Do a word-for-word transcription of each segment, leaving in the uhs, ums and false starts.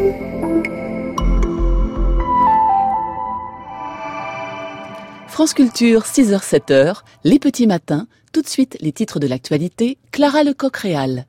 France Culture, six heures sept heures, les petits matins, tout de suite les titres de l'actualité, Clara Lecoq-Réal.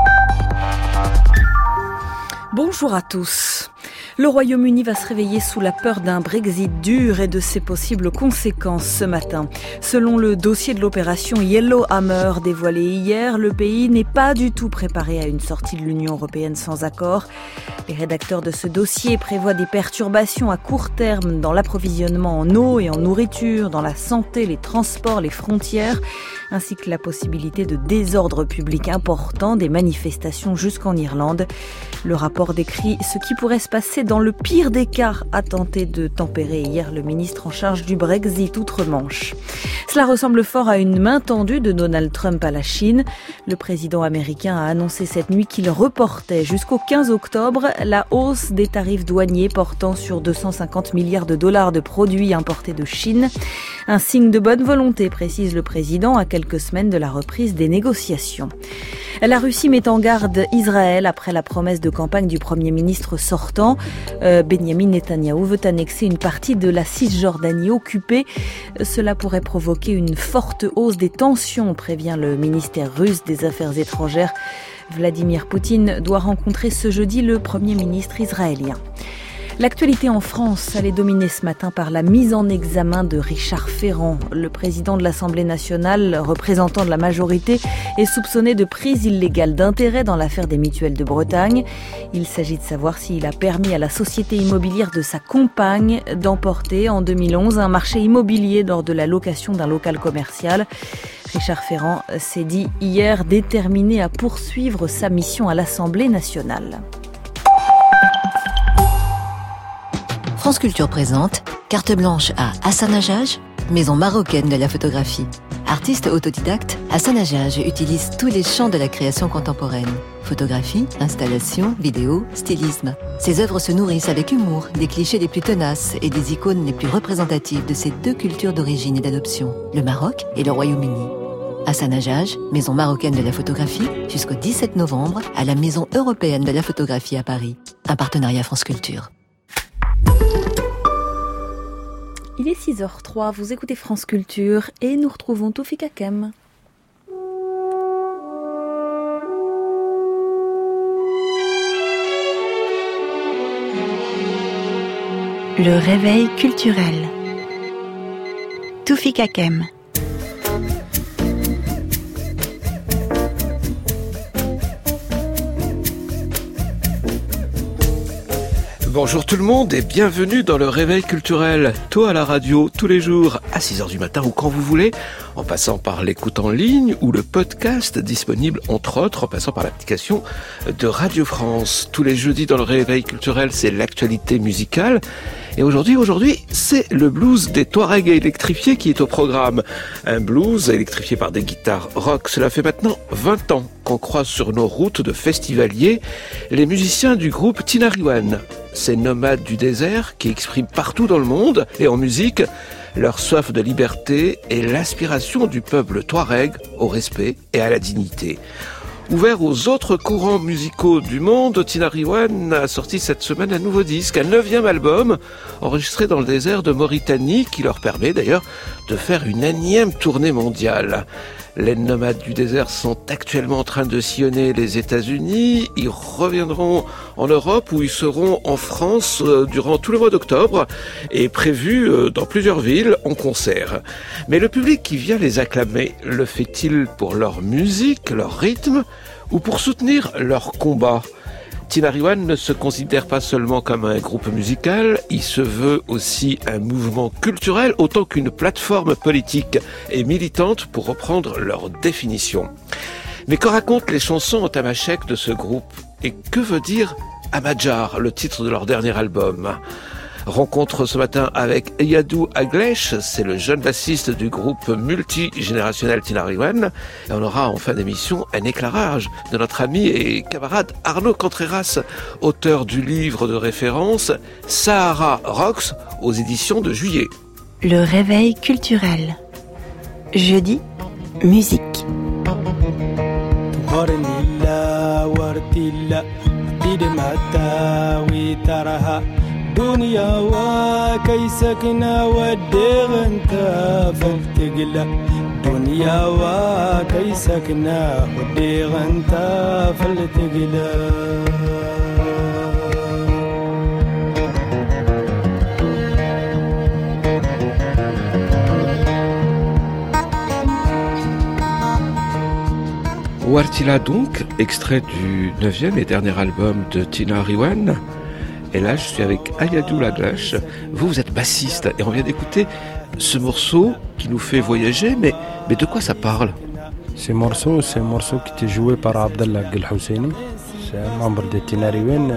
Bonjour à tous. Le Royaume-Uni va se réveiller sous la peur d'un Brexit dur et de ses possibles conséquences ce matin. Selon le dossier de l'opération Yellowhammer dévoilé hier, le pays n'est pas du tout préparé à une sortie de l'Union européenne sans accord. Les rédacteurs de ce dossier prévoient des perturbations à court terme dans l'approvisionnement en eau et en nourriture, dans la santé, les transports, les frontières, ainsi que la possibilité de désordre public important, des manifestations jusqu'en Irlande. Le rapport décrit ce qui pourrait se passer dans le pire des cas, a tenté de tempérer hier le ministre en charge du Brexit outre-Manche. Cela ressemble fort à une main tendue de Donald Trump à la Chine. Le président américain a annoncé cette nuit qu'il reportait jusqu'au quinze octobre la hausse des tarifs douaniers portant sur deux cent cinquante milliards de dollars de produits importés de Chine. Un signe de bonne volonté, précise le président, à quelques semaines de la reprise des négociations. La Russie met en garde Israël après la promesse de campagne du Premier ministre sortant. Euh, Benyamin Netanyahou veut annexer une partie de la Cisjordanie occupée. Cela pourrait provoquer une forte hausse des tensions, prévient le ministère russe des Affaires étrangères. Vladimir Poutine doit rencontrer ce jeudi le Premier ministre israélien. L'actualité en France, elle est dominée ce matin par la mise en examen de Richard Ferrand. Le président de l'Assemblée nationale, représentant de la majorité, est soupçonné de prise illégale d'intérêt dans l'affaire des mutuelles de Bretagne. Il s'agit de savoir s'il a permis à la société immobilière de sa compagne d'emporter en deux mille onze un marché immobilier lors de la location d'un local commercial. Richard Ferrand s'est dit hier déterminé à poursuivre sa mission à l'Assemblée nationale. France Culture présente Carte blanche à Hassan Hajjaj, maison marocaine de la photographie. Artiste autodidacte, Hassan Hajjaj utilise tous les champs de la création contemporaine. Photographie, installation, vidéo, stylisme. Ses œuvres se nourrissent avec humour des clichés les plus tenaces et des icônes les plus représentatives de ces deux cultures d'origine et d'adoption, le Maroc et le Royaume-Uni. Hassan Hajjaj, maison marocaine de la photographie, jusqu'au dix-sept novembre à la Maison européenne de la photographie à Paris. Un partenariat France Culture. Il est six heures trois, vous écoutez France Culture et nous retrouvons Toufik Hakem. Le réveil culturel. Toufik Hakem. Bonjour tout le monde et bienvenue dans le Réveil culturel, tôt à la radio, tous les jours, à six heures du matin ou quand vous voulez, en passant par l'écoute en ligne ou le podcast disponible entre autres, en passant par l'application de Radio France. Tous les jeudis dans le Réveil culturel, c'est l'actualité musicale. Et aujourd'hui, aujourd'hui, c'est le blues des Touaregs électrifiés qui est au programme. Un blues électrifié par des guitares rock. Cela fait maintenant vingt ans qu'on croise sur nos routes de festivaliers les musiciens du groupe Tinariwen. Ces nomades du désert qui expriment partout dans le monde et en musique leur soif de liberté et l'aspiration du peuple touareg au respect et à la dignité. Ouvert aux autres courants musicaux du monde, Tinariwen a sorti cette semaine un nouveau disque, un neuvième album, enregistré dans le désert de Mauritanie, qui leur permet d'ailleurs de faire une énième tournée mondiale. Les nomades du désert sont actuellement en train de sillonner les États-Unis. Ils reviendront en Europe où ils seront en France durant tout le mois d'octobre et prévus dans plusieurs villes en concert. Mais le public qui vient les acclamer, le fait-il pour leur musique, leur rythme ou pour soutenir leur combat ? Tinariwen ne se considère pas seulement comme un groupe musical, il se veut aussi un mouvement culturel autant qu'une plateforme politique et militante pour reprendre leur définition. Mais que racontent les chansons en tamashek de ce groupe ? Et que veut dire Amadjar, le titre de leur dernier album ? Rencontre ce matin avec Eyadou Aglesh, c'est le jeune bassiste du groupe multigénérationnel Tinariwen. Et on aura en fin d'émission un éclairage de notre ami et camarade Arnaud Contreras, auteur du livre de référence Sahara Rocks aux éditions de Juillet. Le réveil culturel. Jeudi, musique. Wartilla, wartilla, دمتاوي ترها دنيا وكيسكنا وديغ انت فلتقلا دنيا وكيسكنا وديغ انت فلتقلا Wartila donc, extrait du neuvième et dernier album de Tina Ariwan. Et là, je suis avec Ayadou Laglache. Vous, vous êtes bassiste et on vient d'écouter ce morceau qui nous fait voyager. Mais, mais de quoi ça parle ? Ce morceau, c'est un morceau qui était joué par Abdallah Ghelhousseini. C'est un membre de Tina Ariwan.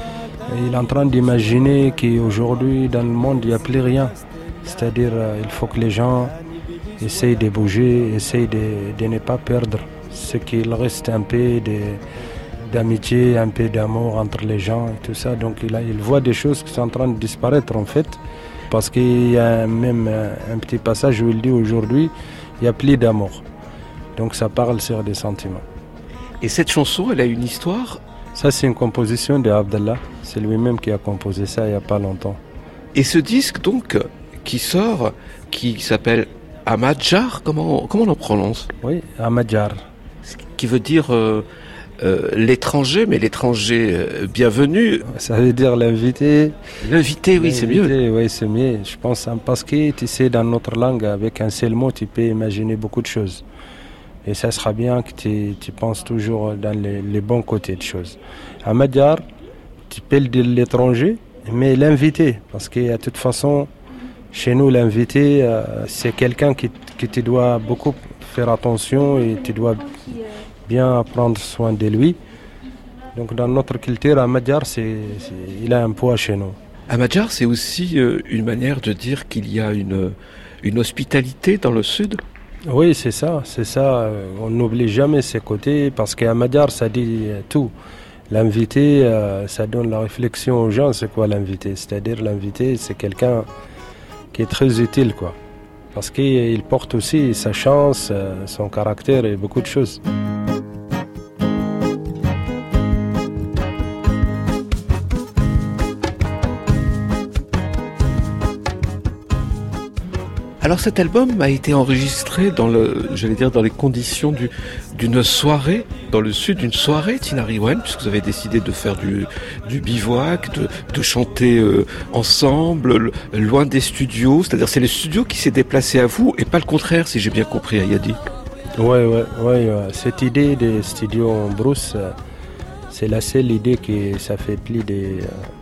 Il est en train d'imaginer qu'aujourd'hui, dans le monde, il n'y a plus rien. C'est-à-dire, il faut que les gens essayent de bouger, essayent de, de ne pas perdre ce qu'il reste un peu de, d'amitié, un peu d'amour entre les gens et tout ça. Donc il, a, il voit des choses qui sont en train de disparaître en fait. Parce qu'il y a même un petit passage où il dit aujourd'hui, il n'y a plus d'amour. Donc ça parle sur des sentiments. Et cette chanson, elle a une histoire ? Ça c'est une composition d'Abdallah. C'est lui-même qui a composé ça il n'y a pas longtemps. Et ce disque donc, qui sort, qui s'appelle Amadjar, comment, comment on en prononce ? Oui, Amadjar. Qui veut dire euh, euh, l'étranger, mais l'étranger euh, bienvenu. Ça veut dire l'invité. L'invité, oui, l'invité, c'est mieux. Oui, c'est mieux. Je pense parce que tu sais, dans notre langue, avec un seul mot, tu peux imaginer beaucoup de choses. Et ça sera bien que tu, tu penses toujours dans les, les bons côtés de choses. Amadjar, tu peux le dire l'étranger, mais l'invité, parce que de toute façon, chez nous, l'invité, euh, c'est quelqu'un qui, qui tu dois beaucoup faire attention et tu dois bien prendre soin de lui. Donc dans notre culture, Amadjar, c'est, c'est, il a un poids chez nous. Amadjar, c'est aussi euh, une manière de dire qu'il y a une, une hospitalité dans le sud ? Oui, c'est ça, c'est ça. On n'oublie jamais ces côtés parce qu'Amadjar, ça dit tout. L'invité, euh, ça donne la réflexion aux gens, c'est quoi l'invité ? C'est-à-dire l'invité, c'est quelqu'un qui est très utile, quoi. Parce qu'il porte aussi sa chance, son caractère et beaucoup de choses. Alors cet album a été enregistré dans le, j'allais dire, dans les conditions du, d'une soirée, dans le sud, d'une soirée Tina Ariwan, puisque vous avez décidé de faire du, du bivouac, de, de chanter euh, ensemble, loin des studios. C'est-à-dire c'est les studios qui s'est déplacé à vous et pas le contraire, si j'ai bien compris, Ayadi. Oui, oui, oui. Cette idée des studios en brousse, c'est la seule idée qui, ça fait plus de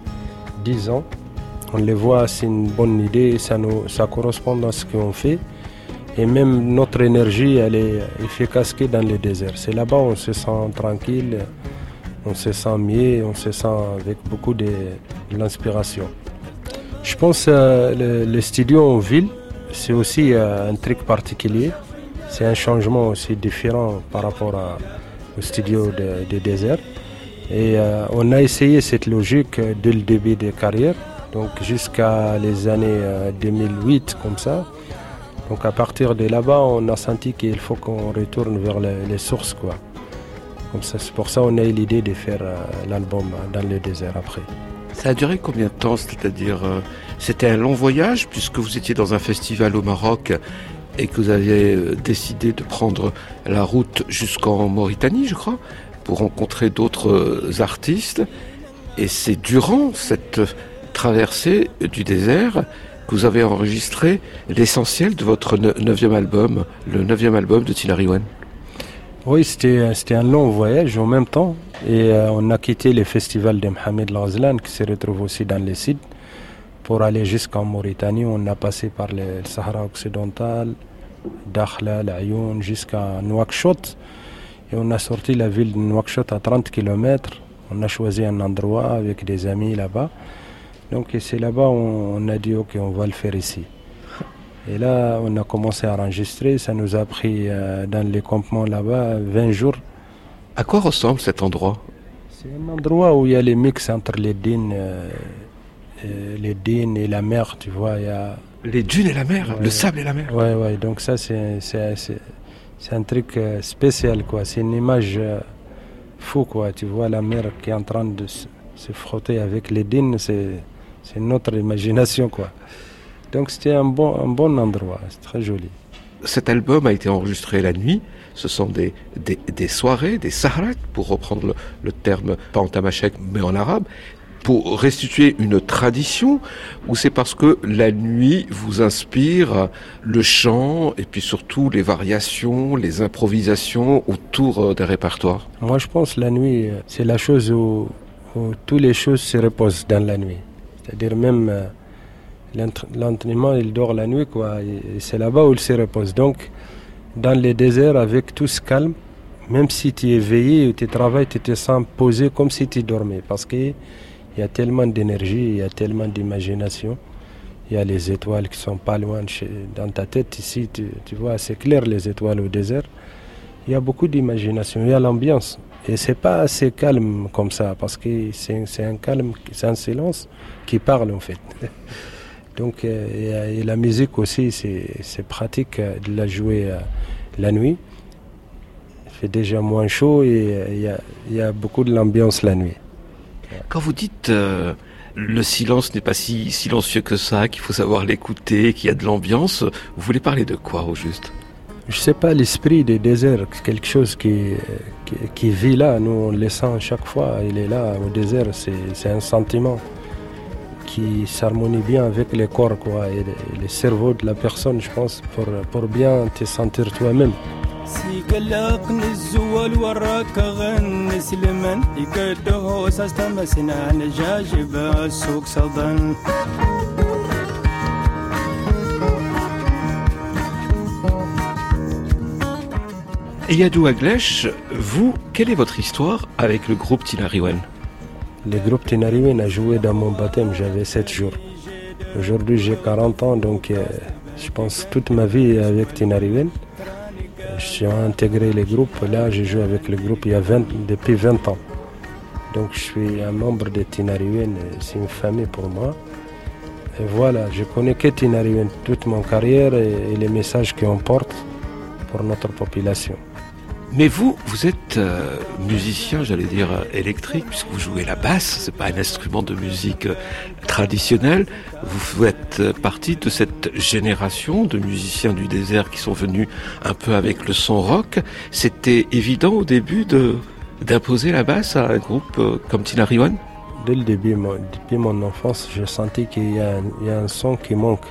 dix ans. On les voit, c'est une bonne idée, ça, nous, ça correspond à ce qu'on fait. Et même notre énergie, elle est efficace que dans le désert. C'est là-bas où on se sent tranquille, on se sent mieux, on se sent avec beaucoup de, de l'inspiration. Je pense que euh, le, le studio en ville, c'est aussi euh, un truc particulier. C'est un changement aussi différent par rapport à, au studio de, de désert. Et euh, on a essayé cette logique dès le début de carrière. Donc jusqu'à les années euh, deux mille huit, comme ça. Donc à partir de là-bas, on a senti qu'il faut qu'on retourne vers les, les sources, quoi. Comme ça, c'est pour ça qu'on a eu l'idée de faire euh, l'album dans le désert après. Ça a duré combien de temps ? C'est-à-dire, euh, c'était un long voyage, puisque vous étiez dans un festival au Maroc et que vous aviez euh, décidé de prendre la route jusqu'en Mauritanie, je crois, pour rencontrer d'autres euh, artistes. Et c'est durant cette traversée du désert que vous avez enregistré l'essentiel de votre neuvième album, le neuvième album de Tina Ariwan. Oui, c'était, c'était un long voyage en même temps. Et euh, on a quitté le festival de Mohamed El Ghazlan, qui se retrouve aussi dans le sud, pour aller jusqu'en Mauritanie. On a passé par le Sahara occidental, Dakhla, l'Ayoun, jusqu'à Nouakchott. Et on a sorti la ville de Nouakchott à trente kilomètres. On a choisi un endroit avec des amis là-bas. Donc c'est là-bas on, on a dit ok, on va le faire ici. Et là on a commencé à enregistrer, ça nous a pris euh, dans les campements là-bas vingt jours. À quoi ressemble cet endroit ? C'est un endroit où il y a les mix entre les dunes, euh, euh, les dunes et la mer, tu vois. Il y a... Les dunes et la mer, ouais, le sable et la mer. Ouais, ouais. Donc ça c'est, c'est, c'est, c'est un truc euh, spécial, quoi. C'est une image euh, fou, quoi. Tu vois la mer qui est en train de se, se frotter avec les dunes, c'est, c'est notre imagination, quoi. Donc c'était un bon, un bon endroit, c'est très joli. Cet album a été enregistré la nuit. Ce sont des, des, des soirées, des sahrat, pour reprendre le, le terme, pas en tamashek, mais en arabe, pour restituer une tradition, ou c'est parce que la nuit vous inspire le chant et puis surtout les variations, les improvisations autour des répertoires? Moi je pense que la nuit, c'est la chose où, où toutes les choses se reposent dans la nuit. C'est-à-dire même euh, l'entraînement, il dort la nuit, quoi, et c'est là-bas où il se repose. Donc dans les déserts, avec tout ce calme, même si tu es éveillé ou tu travailles, tu te sens posé comme si tu dormais, parce que il y a tellement d'énergie, il y a tellement d'imagination. Il y a les étoiles qui sont pas loin de chez, dans ta tête. Ici, tu, tu vois, c'est clair les étoiles au désert. Il y a beaucoup d'imagination, il y a l'ambiance. Et c'est pas assez calme comme ça, parce que c'est, c'est un calme, c'est un silence qui parle en fait. Donc, euh, et, et la musique aussi, c'est, c'est pratique de la jouer euh, la nuit. Il fait déjà moins chaud et il y a, il y a beaucoup de l'ambiance la nuit. Quand vous dites euh, le silence n'est pas si silencieux que ça, qu'il faut savoir l'écouter, qu'il y a de l'ambiance, vous voulez parler de quoi au juste? Je sais pas, l'esprit des déserts, quelque chose qui, qui, qui vit là, nous on le sent chaque fois, il est là au désert, c'est, c'est un sentiment qui s'harmonie bien avec les corps, quoi, et le, le cerveau de la personne, je pense, pour, pour bien te sentir toi-même. Si قلقني الزوال وراك غن سلمان يكده ساستمسنا نجاجب السوق صدن Eyadou Aglesh, vous, quelle est votre histoire avec le groupe Tinariwen? Le groupe Tinariwen a joué dans mon baptême, j'avais sept jours. Aujourd'hui j'ai quarante ans, donc euh, je pense toute ma vie avec Tinariwen. J'ai intégré les groupes, là je joue avec le groupe il y a vingt, depuis vingt ans. Donc je suis un membre de Tinariwen, c'est une famille pour moi. Et voilà, je connais que Tinariwen toute mon carrière et, et les messages qu'on porte pour notre population. Mais vous, vous êtes euh, musicien, j'allais dire euh, électrique, puisque vous jouez la basse, c'est pas un instrument de musique euh, traditionnel. Vous faites euh, partie de cette génération de musiciens du désert qui sont venus un peu avec le son rock. C'était évident au début de, d'imposer la basse à un groupe euh, comme Tinariwen? Dès le début, moi, depuis mon enfance, j'ai senti qu'il y a un, il y a un son qui manque.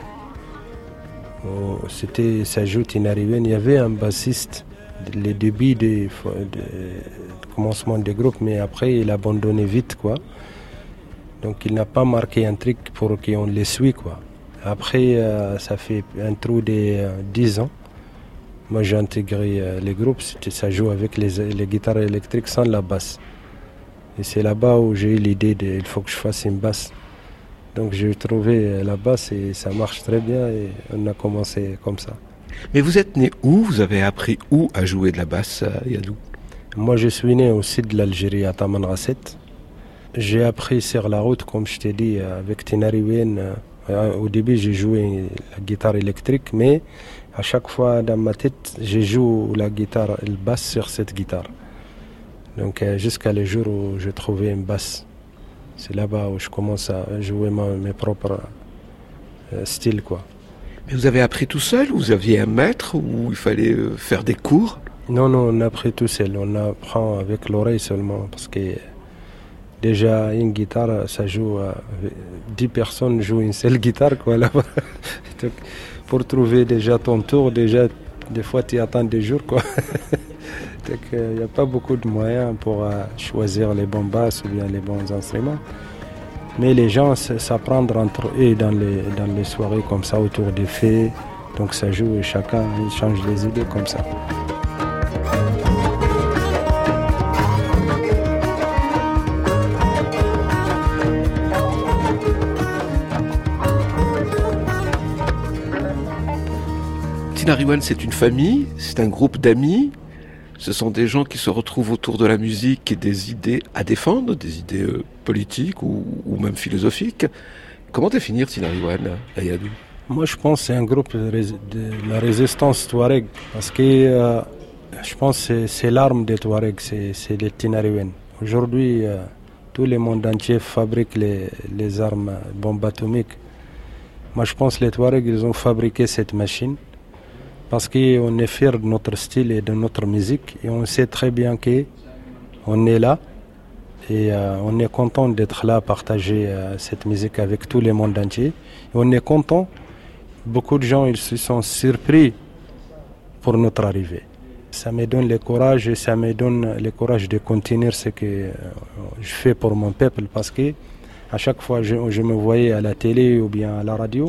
Oh, c'était, ça joue Tinariwen, il y avait un bassiste. Les débuts du de, de commencement des groupes, mais après il a abandonné vite, quoi. Donc il n'a pas marqué un truc pour qu'on les suit, quoi. Après euh, ça fait un trou de euh, dix ans. Moi j'ai intégré euh, les groupes, c'était, ça joue avec les, les guitares électriques sans la basse. Et c'est là-bas où j'ai eu l'idée de il faut que je fasse une basse. Donc j'ai trouvé la basse et ça marche très bien et on a commencé comme ça. Mais vous êtes né où? Vous avez appris où à jouer de la basse, Eyadou? Moi, je suis né au sud de l'Algérie, à Tamanrasset. J'ai appris sur la route, comme je t'ai dit, avec Tinariwen. Au début, j'ai joué la guitare électrique, mais à chaque fois dans ma tête, je joue la guitare, le basse sur cette guitare. Donc jusqu'à le jour où je trouvais une basse. C'est là-bas où je commence à jouer ma, mes propres euh, styles, quoi. Mais vous avez appris tout seul ou vous aviez un maître ou il fallait faire des cours? Non, non, on a appris tout seul. On apprend avec l'oreille seulement parce que déjà une guitare, ça joue, euh, dix personnes jouent une seule guitare, quoi, là-bas. Donc, pour trouver déjà ton tour, déjà, des fois tu attends des jours, quoi. Donc il euh, n'y a pas beaucoup de moyens pour euh, choisir les bons basses ou bien les bons instruments. Mais les gens s'apprennent entre eux dans les, dans les soirées comme ça, autour des fêtes. Donc ça joue et chacun change les idées comme ça. Tinariwen, c'est une famille, c'est un groupe d'amis. Ce sont des gens qui se retrouvent autour de la musique et des idées à défendre, des idées euh, politiques ou, ou même philosophiques. Comment définir Tinariwen, Eyadou? Moi, je pense que c'est un groupe de, rés- de la résistance touareg, parce que euh, Je pense que c'est, c'est l'arme des Touaregs, c'est, c'est les Tinariwen. Aujourd'hui, euh, tout le monde entier fabrique les, les armes bombes atomiques. Moi, je pense que les Touaregs, ils ont fabriqué cette machine parce qu'on est fiers de notre style et de notre musique. Et on sait très bien qu'on est là et euh, on est content d'être là, partager euh, cette musique avec tout le monde entier. Et on est content. Beaucoup de gens ils se sont surpris pour notre arrivée. Ça me donne le courage et ça me donne le courage de continuer ce que euh, je fais pour mon peuple parce que à chaque fois je, je me voyais à la télé ou bien à la radio,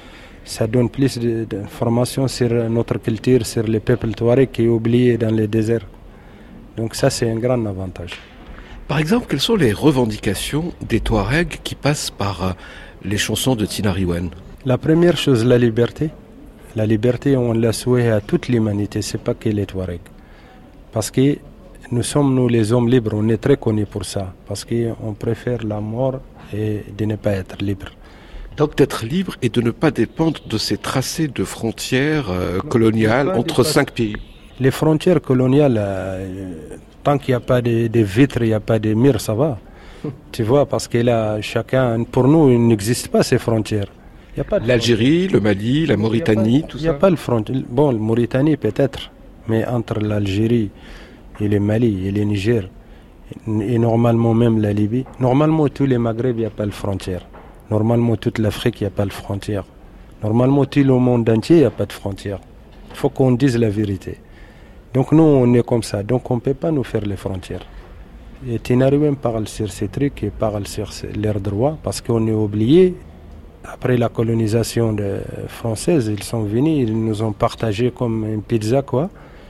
ça donne plus de, d'informations sur notre culture, sur le peuple touareg qui est oublié dans les déserts. Donc ça c'est un grand avantage. Par exemple, quelles sont les revendications des Touaregs qui passent par euh, les chansons de Tinariwen? La première chose, la liberté. La liberté, on la souhaite à toute l'humanité, c'est pas que les Touaregs. Parce que nous sommes, nous, les hommes libres, on est très connus pour ça. Parce qu'on préfère la mort et de ne pas être libre. Donc d'être libre et de ne pas dépendre de ces tracés de frontières euh, coloniales entre cinq pays. Les frontières coloniales, euh, tant qu'il n'y a pas de, de vitres, il n'y a pas de murs, ça va. Tu vois, parce que là, chacun, pour nous, il n'existe pas ces frontières. Y a pas de L'Algérie, le Mali, la Mauritanie, pas, tout y ça. Il n'y a pas le frontière. Bon, la Mauritanie peut-être, mais entre l'Algérie et le Mali et le Niger, et normalement même la Libye, normalement tous les Maghreb, il n'y a pas de frontière. Normalement toute l'Afrique, il n'y a pas de frontière. Normalement tout le monde entier, il n'y a pas de frontière. Il faut qu'on dise la vérité. Donc nous, on est comme ça. Donc on ne peut pas nous faire les frontières. Et Tinariwen parle sur ces trucs et parle sur leurs droits parce qu'on est oublié. Après la colonisation de, française, ils sont venus, ils nous ont partagé comme une pizza, quoi.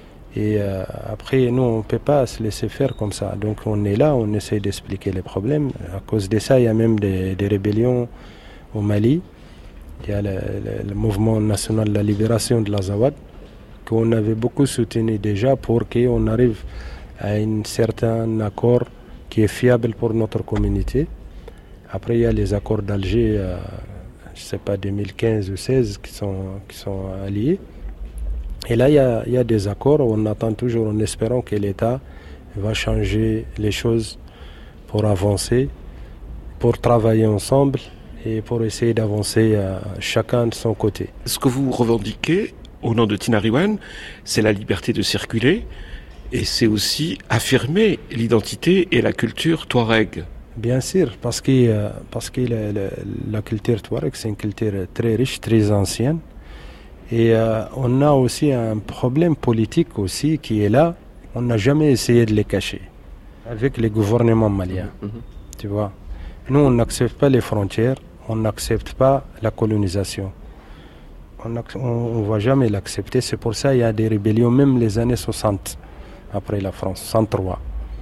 Et euh, après, nous, on ne peut pas se laisser faire comme ça. Donc on est là, on essaie d'expliquer les problèmes. À cause de ça, il y a même des, des rébellions au Mali. Il y a le, le, le mouvement national de la libération de l'Azawad, qu'on avait beaucoup soutenu déjà pour qu'on arrive à un certain accord qui est fiable pour notre communauté. Après, il y a les accords d'Alger, euh, je ne sais pas, deux mille quinze ou seize qui sont, qui sont alliés. Et là, il y, a, il y a des accords, on attend toujours en espérant que l'État va changer les choses pour avancer, pour travailler ensemble et pour essayer d'avancer euh, chacun de son côté. Ce que vous revendiquez au nom de Tinariwen, c'est la liberté de circuler et c'est aussi affirmer l'identité et la culture touareg. Bien sûr, parce que, euh, parce que la, la, la culture touareg, c'est une culture très riche, très ancienne. Et euh, on a aussi un problème politique aussi qui est là. On n'a jamais essayé de les cacher avec les gouvernements maliens. Mmh, mmh. Tu vois, nous, on n'accepte pas les frontières, on n'accepte pas la colonisation. On ne va jamais l'accepter. C'est pour ça qu'il y a des rébellions, même les années soixante, après la France, soixante-trois.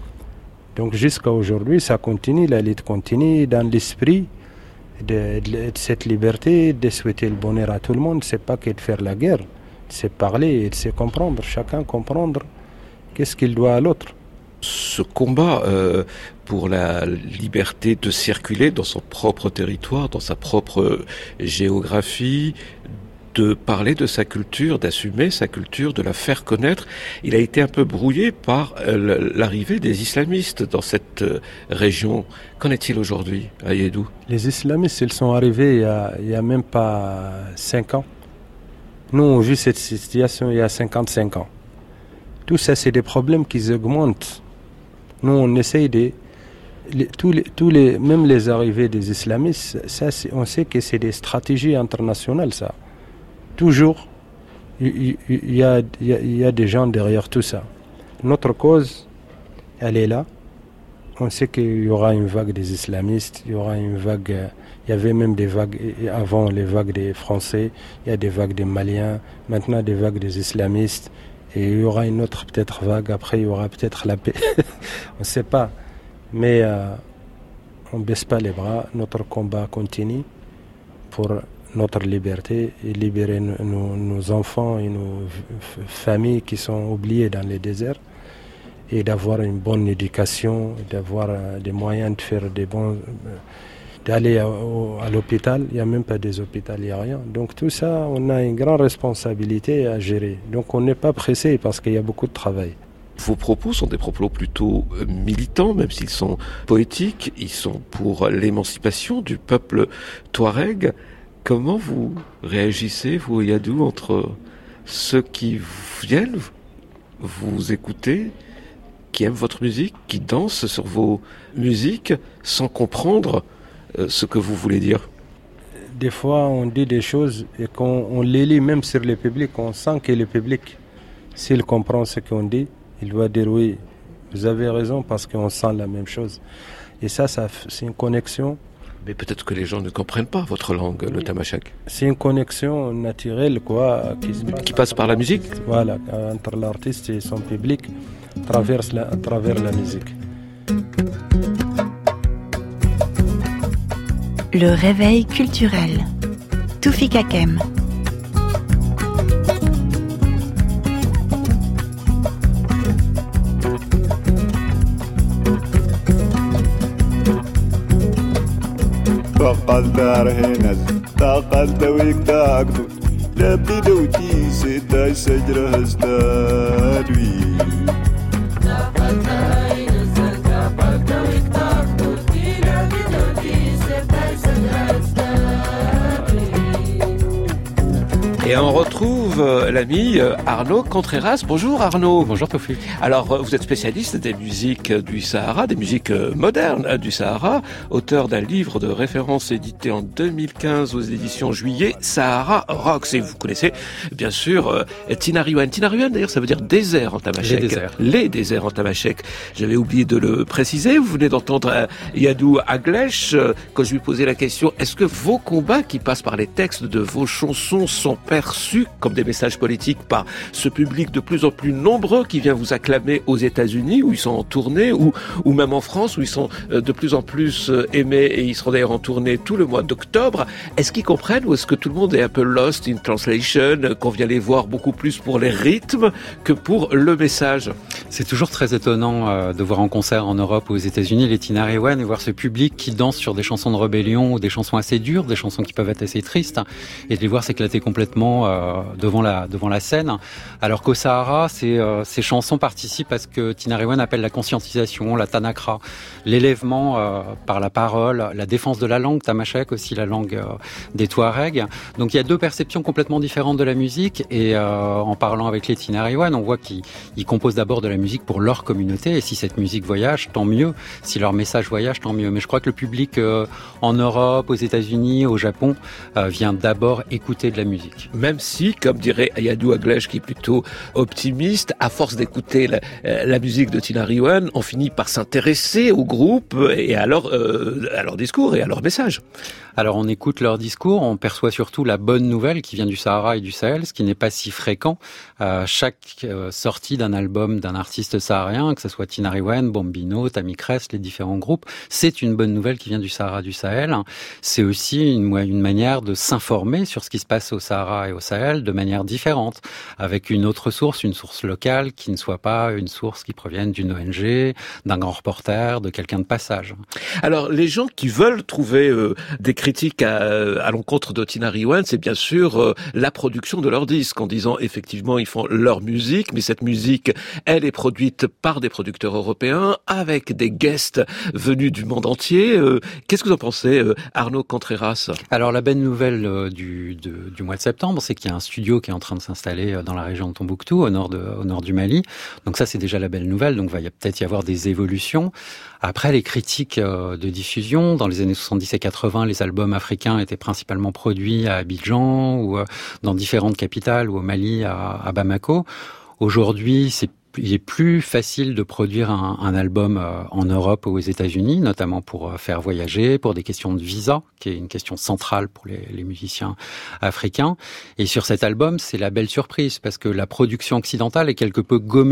Donc jusqu'à aujourd'hui, ça continue, la lutte continue dans l'esprit de, de, de cette liberté, de souhaiter le bonheur à tout le monde. C'est pas que de faire la guerre, c'est parler et de se comprendre, chacun comprendre qu'est-ce qu'il doit à l'autre. Ce combat euh, pour la liberté de circuler dans son propre territoire, dans sa propre géographie, de parler de sa culture, d'assumer sa culture, de la faire connaître. Il a été un peu brouillé par euh, l'arrivée des islamistes dans cette euh, région. Qu'en est-il aujourd'hui à Yedou? Les islamistes, ils sont arrivés il y a, il y a même pas cinq ans. Nous, on a vu cette situation il y a cinquante-cinq ans. Tout ça, c'est des problèmes qui augmentent. Nous, on essaye de... Les, tous les, tous les, même les arrivées des islamistes, ça, on sait que c'est des stratégies internationales, ça. Toujours, il y, y, a, y, a, y a des gens derrière tout ça. Notre cause, elle est là. On sait qu'il y aura une vague des islamistes, il y aura une vague, il y avait même des vagues, avant les vagues des Français, il y a des vagues des Maliens, maintenant des vagues des islamistes, et il y aura une autre peut-être vague, après il y aura peut-être la paix, on ne sait pas. Mais euh, on ne baisse pas les bras, notre combat continue pour notre liberté et libérer nos, nos enfants et nos f- familles qui sont oubliées dans les déserts et d'avoir une bonne éducation, d'avoir euh, des moyens de faire des bons, euh, d'aller à, à l'hôpital. Il n'y a même pas des hôpitaux, il n'y a rien. Donc tout ça, on a une grande responsabilité à gérer. Donc on n'est pas pressé parce qu'il y a beaucoup de travail. Vos propos sont des propos plutôt militants, même s'ils sont poétiques. Ils sont pour l'émancipation du peuple touareg. Comment vous réagissez, vous, Yadou, entre ceux qui viennent vous écouter, qui aiment votre musique, qui dansent sur vos musiques, sans comprendre ce que vous voulez dire? Des fois, on dit des choses et quand on les lit même sur le public, on sent que le public, s'il comprend ce qu'on dit, il va dire oui, vous avez raison parce qu'on sent la même chose. Et ça, ça c'est une connexion. Mais peut-être que les gens ne comprennent pas votre langue, le tamashek. C'est une connexion naturelle, quoi, qui, se passe qui passe par la musique. Voilà, entre l'artiste et son public, traverse la, à travers la musique. Le réveil culturel. Toufik Hakem. فقلت رهنز تقلت ويكتاكتو لبدي دوتي ستاي سجرة هستادوي تقلت رهنز تقلت ويكتاكتو لبدي دوتي ستاي سجرة هستادوي. Et on retrouve euh, l'ami euh, Arnaud Contreras. Bonjour Arnaud. Bonjour Toufik. Alors euh, vous êtes spécialiste des musiques du Sahara, des musiques euh, modernes euh, du Sahara, auteur d'un livre de référence édité en deux mille quinze aux éditions Juillet, Sahara Rocks. Et vous connaissez bien sûr euh, Tinariwen. Tinariwen d'ailleurs ça veut dire désert en tamashek. Les déserts. Les déserts en tamashek. J'avais oublié de le préciser. Vous venez d'entendre euh, Yadou Aglesh euh, quand je lui posais la question, est-ce que vos combats qui passent par les textes de vos chansons sont perçus comme des messages politiques par ce public de plus en plus nombreux qui vient vous acclamer aux États-Unis où ils sont en tournée ou, ou même en France où ils sont de plus en plus aimés et ils seront d'ailleurs en tournée tout le mois d'octobre. Est-ce qu'ils comprennent ou est-ce que tout le monde est un peu lost in translation, qu'on vient les voir beaucoup plus pour les rythmes que pour le message? C'est toujours très étonnant euh, de voir en concert en Europe ou aux États-Unis les Tinariwen et voir ce public qui danse sur des chansons de rébellion ou des chansons assez dures, des chansons qui peuvent être assez tristes et de les voir s'éclater complètement Euh, devant la devant la scène, alors qu'au Sahara, ces, euh, ces chansons participent à ce que Tinariwen appelle la conscientisation, la tanakra, l'élèvement euh, par la parole, la défense de la langue, tamashek aussi la langue euh, des Touaregs. Donc il y a deux perceptions complètement différentes de la musique et euh, en parlant avec les Tinariwen, on voit qu'ils ils composent d'abord de la musique pour leur communauté et si cette musique voyage, tant mieux. Si leur message voyage, tant mieux. Mais je crois que le public euh, en Europe, aux États-Unis, au Japon euh, vient d'abord écouter de la musique. Même si, comme dirait Yadou Aglesh, qui est plutôt optimiste, à force d'écouter la, la musique de Tinariwen, on finit par s'intéresser au groupe et à leur, euh, à leur discours et à leur message. Alors on écoute leur discours, on perçoit surtout la bonne nouvelle qui vient du Sahara et du Sahel, ce qui n'est pas si fréquent. Euh, chaque euh, sortie d'un album d'un artiste saharien, que ce soit Tinariwen, Bombino, Tamikres, les différents groupes, c'est une bonne nouvelle qui vient du Sahara, du Sahel. C'est aussi une, une manière de s'informer sur ce qui se passe au Sahara et au Sahel de manière différente, avec une autre source, une source locale qui ne soit pas une source qui provienne d'une O N G, d'un grand reporter, de quelqu'un de passage. Alors les gens qui veulent trouver euh, des critique à, à l'encontre de Tinariwen, c'est bien sûr euh, la production de leurs disques, en disant effectivement ils font leur musique, mais cette musique, elle est produite par des producteurs européens, avec des guests venus du monde entier. Euh, qu'est-ce que vous en pensez, euh, Arnaud Contreras? Alors la belle nouvelle euh, du, de, du mois de septembre, c'est qu'il y a un studio qui est en train de s'installer dans la région de Tombouctou, au nord, de, au nord du Mali. Donc ça, c'est déjà la belle nouvelle, donc il va y a peut-être y avoir des évolutions. Après, les critiques euh, de diffusion, dans les années soixante-dix et quatre-vingts, les albums africains étaient principalement produits à Abidjan ou euh, dans différentes capitales ou au Mali, à, à Bamako. Aujourd'hui, c'est il est plus facile de produire un, un album euh, en Europe ou aux États-Unis, notamment pour euh, faire voyager, pour des questions de visa, qui est une question centrale pour les, les musiciens africains. Et sur cet album, c'est la belle surprise, parce que la production occidentale est quelque peu gommée.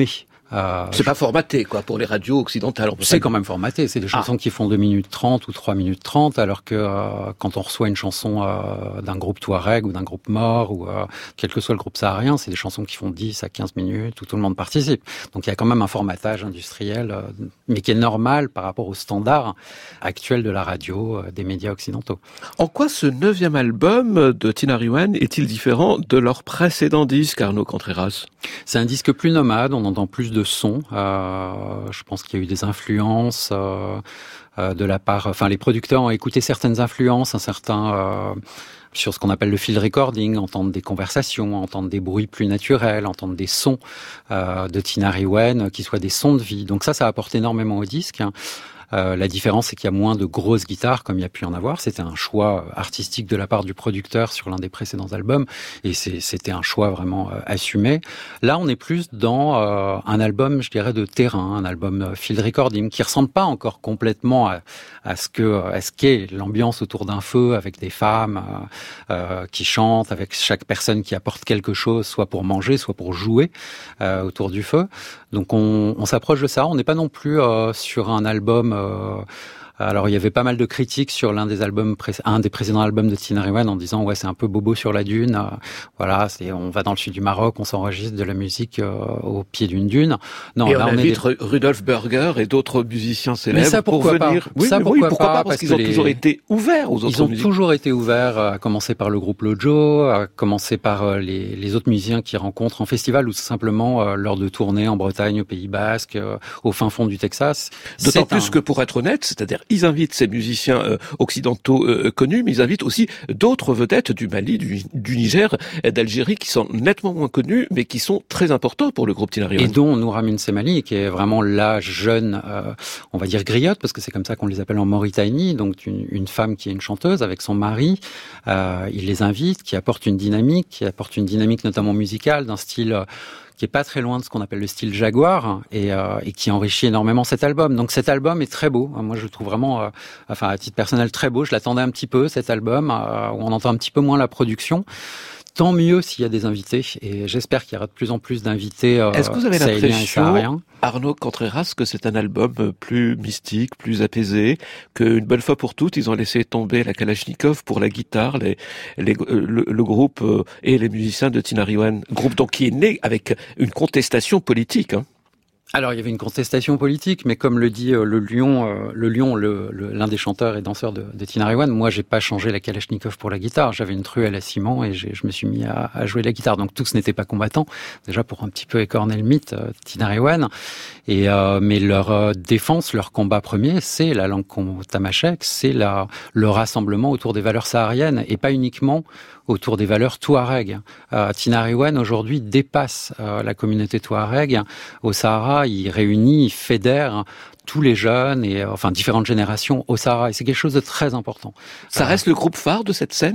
Euh, c'est pas formaté, quoi, pour les radios occidentales. C'est quand même formaté. C'est des chansons ah. qui font deux minutes trente ou trois minutes trente, alors que euh, quand on reçoit une chanson euh, d'un groupe Touareg ou d'un groupe Maure, ou euh, quel que soit le groupe saharien, c'est des chansons qui font dix à quinze minutes, où tout le monde participe. Donc il y a quand même un formatage industriel, euh, mais qui est normal par rapport aux standards actuels de la radio, euh, des médias occidentaux. En quoi ce neuvième album de Tinariwen est-il différent de leur précédent disque, Arnaud Contreras? C'est un disque plus nomade, on entend plus de sons. Euh, je pense qu'il y a eu des influences euh, euh, de la part... Enfin, les producteurs ont écouté certaines influences, un certain... Euh, sur ce qu'on appelle le field recording, entendre des conversations, entendre des bruits plus naturels, entendre des sons euh, de Tinariwen qui soient des sons de vie. Donc ça, ça apporte énormément au disque. Euh, la différence, c'est qu'il y a moins de grosses guitares, comme il y a pu en avoir. C'était un choix artistique de la part du producteur sur l'un des précédents albums, et c'est, c'était un choix vraiment euh, assumé. Là, on est plus dans euh, un album, je dirais, de terrain, un album euh, field recording, qui ressemble pas encore complètement à, à ce que, à ce qu'est l'ambiance autour d'un feu, avec des femmes euh, euh, qui chantent, avec chaque personne qui apporte quelque chose, soit pour manger, soit pour jouer euh, autour du feu. Donc, on, on s'approche de ça. On n'est pas non plus euh, sur un album. Euh, alors il y avait pas mal de critiques sur l'un des albums, un des précédents albums de Tinariwen en disant ouais c'est un peu bobo sur la dune, euh, voilà c'est on va dans le sud du Maroc, on s'enregistre de la musique euh, au pied d'une dune. Non, et là, on, on invite des... Rudolf Berger et d'autres musiciens célèbres mais ça, pour venir. Pas. Oui, ça pourquoi, oui, pourquoi pas, pas parce, parce qu'ils ont les... toujours été ouverts aux autres Ils ont musiques. toujours été ouverts, à commencer par le groupe Lojo, à commencer par les, les autres musiciens qu'ils rencontrent en festival ou simplement euh, lors de tournées en Bretagne, au Pays Basque, euh, au fin fond du Texas. D'autant c'est plus un... que pour être honnête, c'est-à-dire ils invitent ces musiciens euh, occidentaux euh, connus, mais ils invitent aussi d'autres vedettes du Mali, du, du Niger, d'Algérie, qui sont nettement moins connus, mais qui sont très importants pour le groupe Tinariwen. Et dont Nouramine Semali, qui est vraiment la jeune, euh, on va dire griotte, parce que c'est comme ça qu'on les appelle en Mauritanie, donc une, une femme qui est une chanteuse avec son mari. Euh, il les invite, qui apporte une dynamique, qui apporte une dynamique notamment musicale, d'un style... Euh, qui est pas très loin de ce qu'on appelle le style Jaguar et, euh, et qui enrichit énormément cet album. Donc cet album est très beau. Moi, je le trouve vraiment, euh, enfin à titre personnel, très beau. Je l'attendais un petit peu, cet album, euh, où on entend un petit peu moins la production. Tant mieux s'il y a des invités, et j'espère qu'il y aura de plus en plus d'invités. Euh, Est-ce que vous avez l'impression, Arnaud Contreras, que c'est un album plus mystique, plus apaisé, qu'une bonne fois pour toutes, ils ont laissé tomber la Kalachnikov pour la guitare, les, les, le, le groupe et les musiciens de Tinariwen, groupe donc qui est né avec une contestation politique, hein. Alors, il y avait une contestation politique, mais comme le dit euh, le Lion, euh, le Lion, le, le, l'un des chanteurs et danseurs de, de Tinariwen, moi, j'ai pas changé la Kalachnikov pour la guitare. J'avais une truelle à ciment et j'ai, je me suis mis à, à jouer la guitare. Donc, tous n'étaient pas combattants. Déjà, pour un petit peu écorner le mythe, euh, Tinariwen. Et, euh, mais leur euh, défense, leur combat premier, c'est la langue tamashek, c'est la, le rassemblement autour des valeurs sahariennes et pas uniquement autour des valeurs touareg. Euh, Tinariwen, aujourd'hui, dépasse euh, la communauté touareg au Sahara. Il réunit, il fédère tous les jeunes et euh, enfin différentes générations au Sahara. Et c'est quelque chose de très important. Ça reste euh, le groupe phare de cette scène ?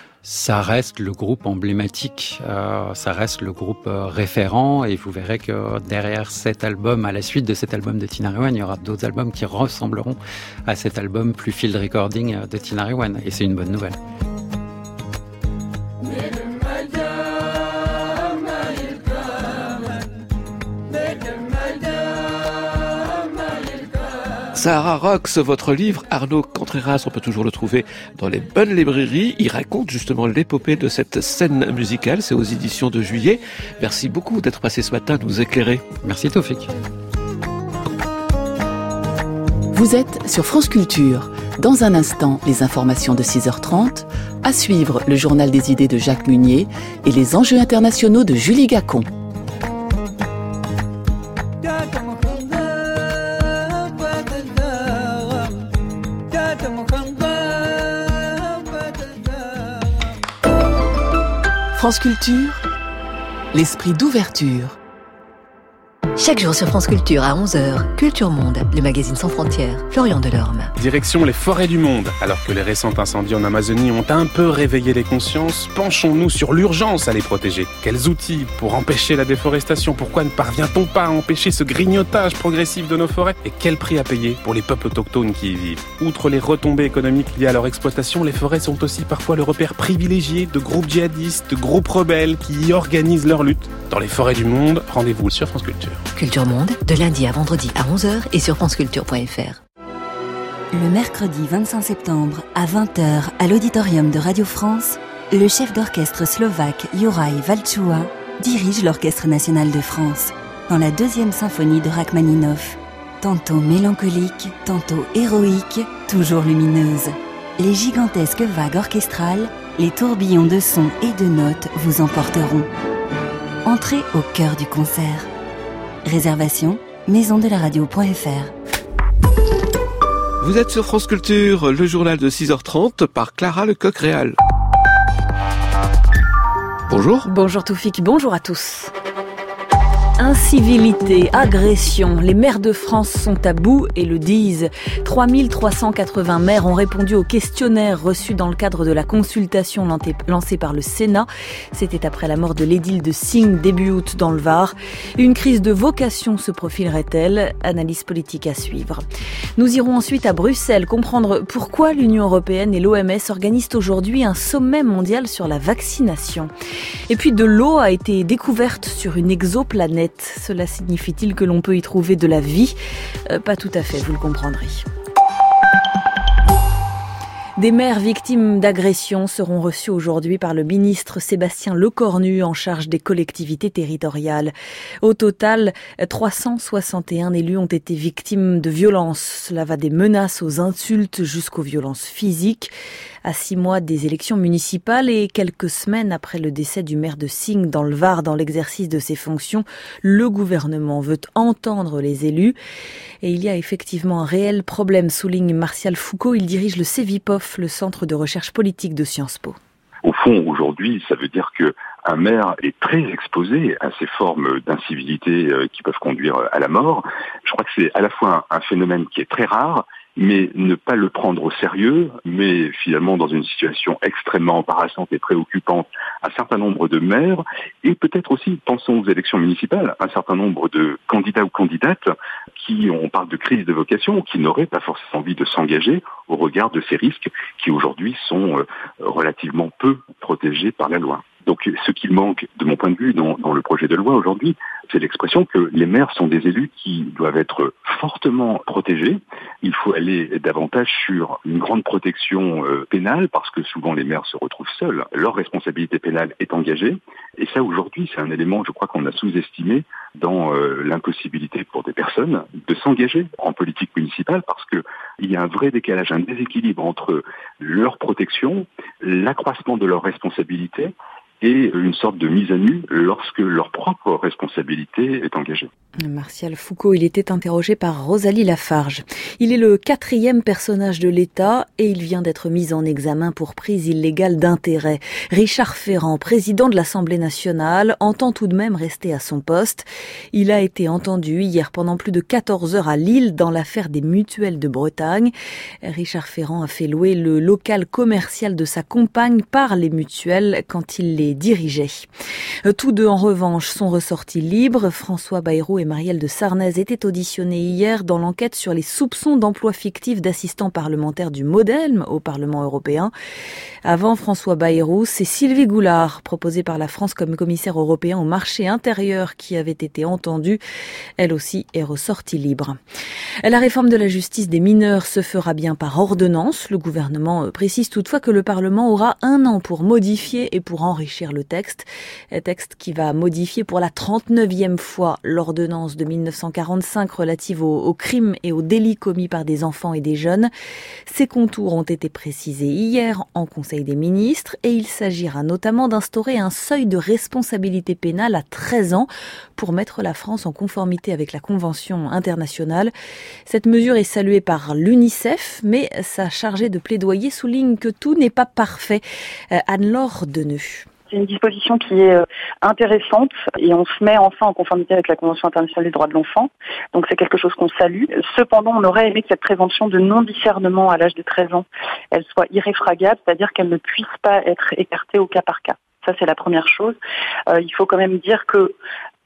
Ça reste le groupe emblématique, euh, ça reste le groupe euh, référent, et vous verrez que derrière cet album, à la suite de cet album de Tinariwen, il y aura d'autres albums qui ressembleront à cet album plus field recording de Tinariwen, et c'est une bonne nouvelle. Sahara Rocks, votre livre, Arnaud Contreras, on peut toujours le trouver dans les bonnes librairies. Il raconte justement l'épopée de cette scène musicale. C'est aux éditions de Juillet. Merci beaucoup d'être passé ce matin nous éclairer. Merci Taufik. Vous êtes sur France Culture. Dans un instant, les informations de six heures trente. À suivre, le journal des idées de Jacques Munier et les enjeux internationaux de Julie Gacon. France Culture, l'esprit d'ouverture. Chaque jour sur France Culture à onze heures, Culture Monde, le magazine sans frontières, Florian Delorme. Direction les forêts du monde. Alors que les récents incendies en Amazonie ont un peu réveillé les consciences, penchons-nous sur l'urgence à les protéger. Quels outils pour empêcher la déforestation ? Pourquoi ne parvient-on pas à empêcher ce grignotage progressif de nos forêts ? Et quel prix à payer pour les peuples autochtones qui y vivent ? Outre les retombées économiques liées à leur exploitation, les forêts sont aussi parfois le repère privilégié de groupes djihadistes, de groupes rebelles qui y organisent leur lutte. Dans les forêts du monde, rendez-vous sur France Culture. Culture Monde, de lundi à vendredi à onze heures et sur franceculture point f r. Le mercredi vingt-cinq septembre à vingt heures à l'auditorium de Radio France, le chef d'orchestre slovaque Juraj Valčua dirige l'Orchestre national de France dans la deuxième symphonie de Rachmaninov. Tantôt mélancolique, tantôt héroïque, toujours lumineuse. Les gigantesques vagues orchestrales, les tourbillons de sons et de notes vous emporteront. Entrez au cœur du concert. Réservation maison de la radio point f r. Vous êtes sur France Culture, le journal de six heures trente par Clara Lecoq-Réal. Bonjour. Bonjour Toufik, bonjour à tous. Incivilité, agression, les maires de France sont à bout et le disent. trois mille trois cent quatre-vingts maires ont répondu au questionnaire reçu dans le cadre de la consultation lancée par le Sénat. C'était après la mort de l'édile de Signes début août dans le Var. Une crise de vocation se profilerait-elle ? Analyse politique à suivre. Nous irons ensuite à Bruxelles comprendre pourquoi l'Union européenne et l'O M S organisent aujourd'hui un sommet mondial sur la vaccination. Et puis de l'eau a été découverte sur une exoplanète. Cela signifie-t-il que l'on peut y trouver de la vie ? euh, Pas tout à fait, vous le comprendrez. Des maires victimes d'agressions seront reçus aujourd'hui par le ministre Sébastien Lecornu en charge des collectivités territoriales. Au total, trois cent soixante et un élus ont été victimes de violences. Cela va des menaces aux insultes jusqu'aux violences physiques. À six mois des élections municipales et quelques semaines après le décès du maire de Signes dans le Var dans l'exercice de ses fonctions, le gouvernement veut entendre les élus. Et il y a effectivement un réel problème, souligne Martial Foucault. Il dirige le CEVIPOF, le Centre de recherche politique de Sciences Po. Au fond, aujourd'hui, ça veut dire que un maire est très exposé à ces formes d'incivilité qui peuvent conduire à la mort. Je crois que c'est à la fois un phénomène qui est très rare, mais ne pas le prendre au sérieux, mais finalement dans une situation extrêmement embarrassante et préoccupante, un certain nombre de maires, et peut-être aussi, pensons aux élections municipales, un certain nombre de candidats ou candidates qui, on parle de crise de vocation, qui n'auraient pas forcément envie de s'engager au regard de ces risques qui aujourd'hui sont euh, relativement peu protégés par la loi. Donc ce qu'il manque, de mon point de vue, dans, dans le projet de loi aujourd'hui, c'est l'expression que les maires sont des élus qui doivent être fortement protégés. Il faut aller davantage sur une grande protection euh, pénale, parce que souvent les maires se retrouvent seuls. Leur responsabilité pénale est engagée. Et ça, aujourd'hui, c'est un élément, je crois, qu'on a sous-estimé dans euh, l'impossibilité pour des personnes de s'engager en politique municipale, parce que il y a un vrai décalage, un déséquilibre entre leur protection, l'accroissement de leurs responsabilités, et une sorte de mise à nu lorsque leur propre responsabilité est engagée. Martial Foucault, il était interrogé par Rosalie Lafarge. Il est le quatrième personnage de l'État et il vient d'être mis en examen pour prise illégale d'intérêt. Richard Ferrand, président de l'Assemblée nationale, entend tout de même rester à son poste. Il a été entendu hier pendant plus de quatorze heures à Lille dans l'affaire des mutuelles de Bretagne. Richard Ferrand a fait louer le local commercial de sa compagne par les mutuelles quand il les dirigeait. Tous deux, en revanche, sont ressortis libres. François Bayrou et Marielle de Sarnez étaient auditionnés hier dans l'enquête sur les soupçons d'emploi fictif d'assistants parlementaires du MoDem au Parlement européen. Avant François Bayrou, c'est Sylvie Goulard, proposée par la France comme commissaire européen au marché intérieur, qui avait été entendue. Elle aussi est ressortie libre. La réforme de la justice des mineurs se fera bien par ordonnance. Le gouvernement précise toutefois que le Parlement aura un an pour modifier et pour enrichir le texte. Un texte qui va modifier pour la trente-neuvième fois l'ordonnance de mille neuf cent quarante-cinq relative aux, aux crimes et aux délits commis par des enfants et des jeunes. Ces contours ont été précisés hier en Conseil des ministres et il s'agira notamment d'instaurer un seuil de responsabilité pénale à treize ans pour mettre la France en conformité avec la Convention internationale. Cette mesure est saluée par l'UNICEF, mais sa chargée de plaidoyer souligne que tout n'est pas parfait. Anne-Laure Deneux. C'est une disposition qui est intéressante et on se met enfin en conformité avec la Convention internationale des droits de l'enfant. Donc c'est quelque chose qu'on salue. Cependant, on aurait aimé que cette présomption de non-discernement à l'âge de treize ans, elle soit irréfragable, c'est-à-dire qu'elle ne puisse pas être écartée au cas par cas. Ça, c'est la première chose. Euh, il faut quand même dire que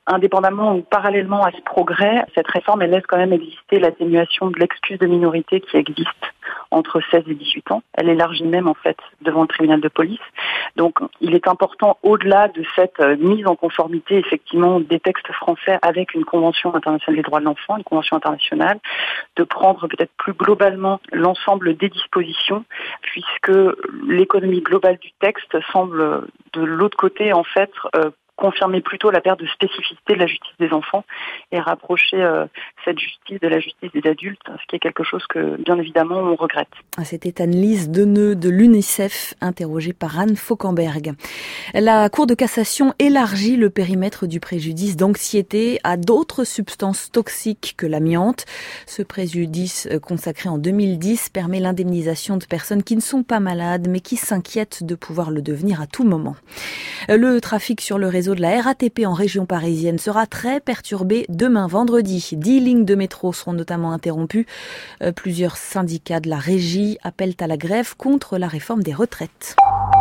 indépendamment ou parallèlement à ce progrès, cette réforme elle laisse quand même exister l'atténuation de l'excuse de minorité qui existe entre seize et dix-huit ans. Elle élargit même en fait devant le tribunal de police. Donc il est important, au-delà de cette mise en conformité effectivement des textes français avec une convention internationale des droits de l'enfant, une convention internationale, de prendre peut-être plus globalement l'ensemble des dispositions, puisque l'économie globale du texte semble de l'autre côté en fait euh, confirmer plutôt la perte de spécificité de la justice des enfants et rapprocher euh, cette justice de la justice des adultes, ce qui est quelque chose que, bien évidemment, on regrette. C'était Anne-Lise Deneux de l'UNICEF, interrogée par Anne Fauquemberg. La Cour de cassation élargit le périmètre du préjudice d'anxiété à d'autres substances toxiques que l'amiante. Ce préjudice consacré en deux mille dix permet l'indemnisation de personnes qui ne sont pas malades, mais qui s'inquiètent de pouvoir le devenir à tout moment. Le trafic sur le réseau de la R A T P en région parisienne sera très perturbé demain vendredi. Dix lignes de métro seront notamment interrompues. Euh, plusieurs syndicats de la régie appellent à la grève contre la réforme des retraites.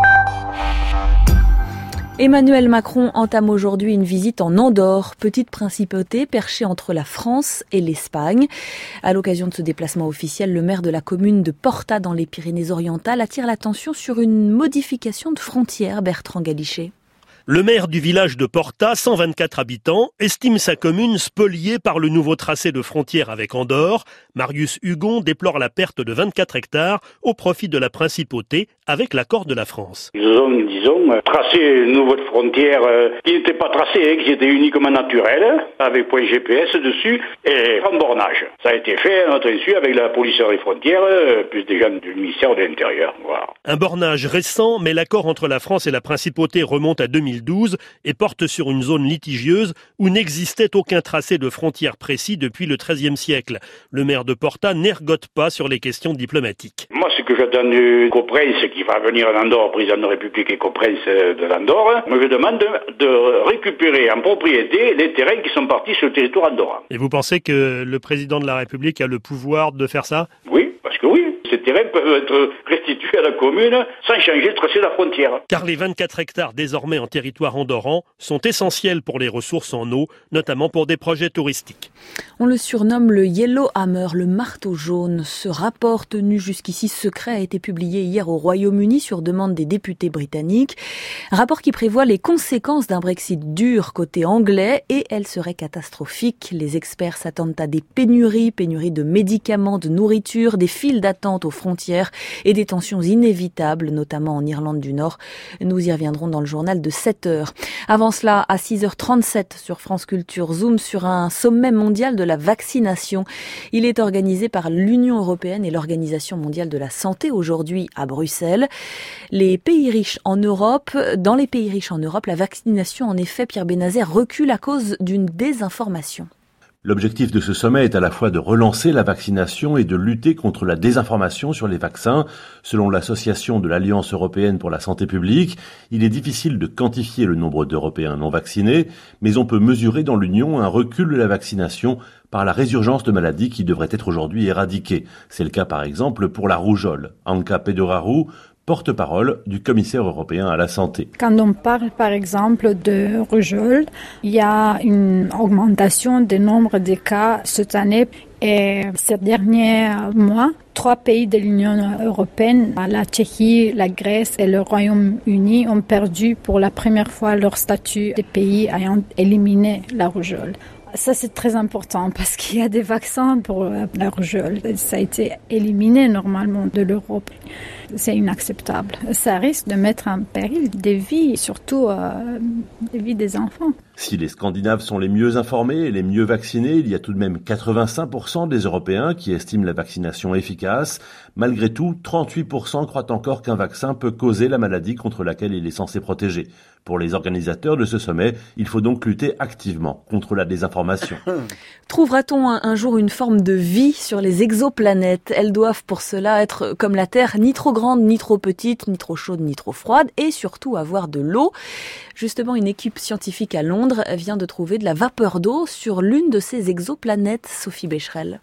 Emmanuel Macron entame aujourd'hui une visite en Andorre, petite principauté perchée entre la France et l'Espagne. À l'occasion de ce déplacement officiel, le maire de la commune de Porta dans les Pyrénées-Orientales attire l'attention sur une modification de frontière, Bertrand Galichet. Le maire du village de Porta, cent vingt-quatre habitants, estime sa commune spoliée par le nouveau tracé de frontière avec Andorre. Marius Hugon déplore la perte de vingt-quatre hectares au profit de la principauté avec l'accord de la France. Ils ont, disons, tracé une nouvelle frontière euh, qui n'était pas tracée, qui était uniquement naturelle, avec point G P S dessus, et en bornage. Ça a été fait à notre insu avec la police des frontières, euh, plus des gens du ministère de l'Intérieur. Voilà. Un bornage récent, mais l'accord entre la France et la principauté remonte à deux mille douze et porte sur une zone litigieuse où n'existait aucun tracé de frontière précis depuis le treizième siècle. Le maire de Porta n'ergote pas sur les questions diplomatiques. Moi, ce que j'attends du coprince qui va venir en Andorre, président de la République et coprince de l'Andorre, moi je demande de, de récupérer en propriété les terrains qui sont partis sur le territoire andorran. Et vous pensez que le président de la République a le pouvoir de faire ça ? Oui, parce que oui. Ces terrains peuvent être restitués à la commune sans changer le tracé de la frontière. Car les vingt-quatre hectares désormais en territoire andorran sont essentiels pour les ressources en eau, notamment pour des projets touristiques. On le surnomme le Yellow Hammer, le marteau jaune. Ce rapport tenu jusqu'ici secret a été publié hier au Royaume-Uni sur demande des députés britanniques. Un rapport qui prévoit les conséquences d'un Brexit dur côté anglais et elles seraient catastrophiques. Les experts s'attendent à des pénuries, pénuries de médicaments, de nourriture, des files d'attente aux frontières et des tensions inévitables, notamment en Irlande du Nord. Nous y reviendrons dans le journal de sept heures. Avant cela, à six heures trente-sept sur France Culture, zoom sur un sommet mondial de la vaccination. Il est organisé par l'Union européenne et l'Organisation mondiale de la santé aujourd'hui à Bruxelles. Les pays riches en Europe, dans les pays riches en Europe, la vaccination, en effet, Pierre Benazet, recule à cause d'une désinformation. L'objectif de ce sommet est à la fois de relancer la vaccination et de lutter contre la désinformation sur les vaccins. Selon l'association de l'Alliance européenne pour la santé publique, il est difficile de quantifier le nombre d'Européens non vaccinés, mais on peut mesurer dans l'Union un recul de la vaccination par la résurgence de maladies qui devraient être aujourd'hui éradiquées. C'est le cas par exemple pour la rougeole. Anka Pedoraru, porte-parole du commissaire européen à la santé. Quand on parle par exemple de rougeole, il y a une augmentation du nombre de cas cette année et ces derniers mois, trois pays de l'Union européenne, la Tchéquie, la Grèce et le Royaume-Uni ont perdu pour la première fois leur statut de pays ayant éliminé la rougeole. Ça, c'est très important parce qu'il y a des vaccins pour la rougeole. Ça a été éliminé normalement de l'Europe. C'est inacceptable. Ça risque de mettre en péril des vies, surtout euh, des vies des enfants. Si les Scandinaves sont les mieux informés et les mieux vaccinés, il y a tout de même quatre-vingt-cinq pour cent des Européens qui estiment la vaccination efficace. Malgré tout, trente-huit pour cent croient encore qu'un vaccin peut causer la maladie contre laquelle il est censé protéger. Pour les organisateurs de ce sommet, il faut donc lutter activement contre la désinformation. Trouvera-t-on un, un jour une forme de vie sur les exoplanètes ? Elles doivent pour cela être comme la Terre, ni trop grande, ni trop petite, ni trop chaude, ni trop froide, et surtout avoir de l'eau. Justement, une équipe scientifique à Londres vient de trouver de la vapeur d'eau sur l'une de ces exoplanètes, Sophie Becherel.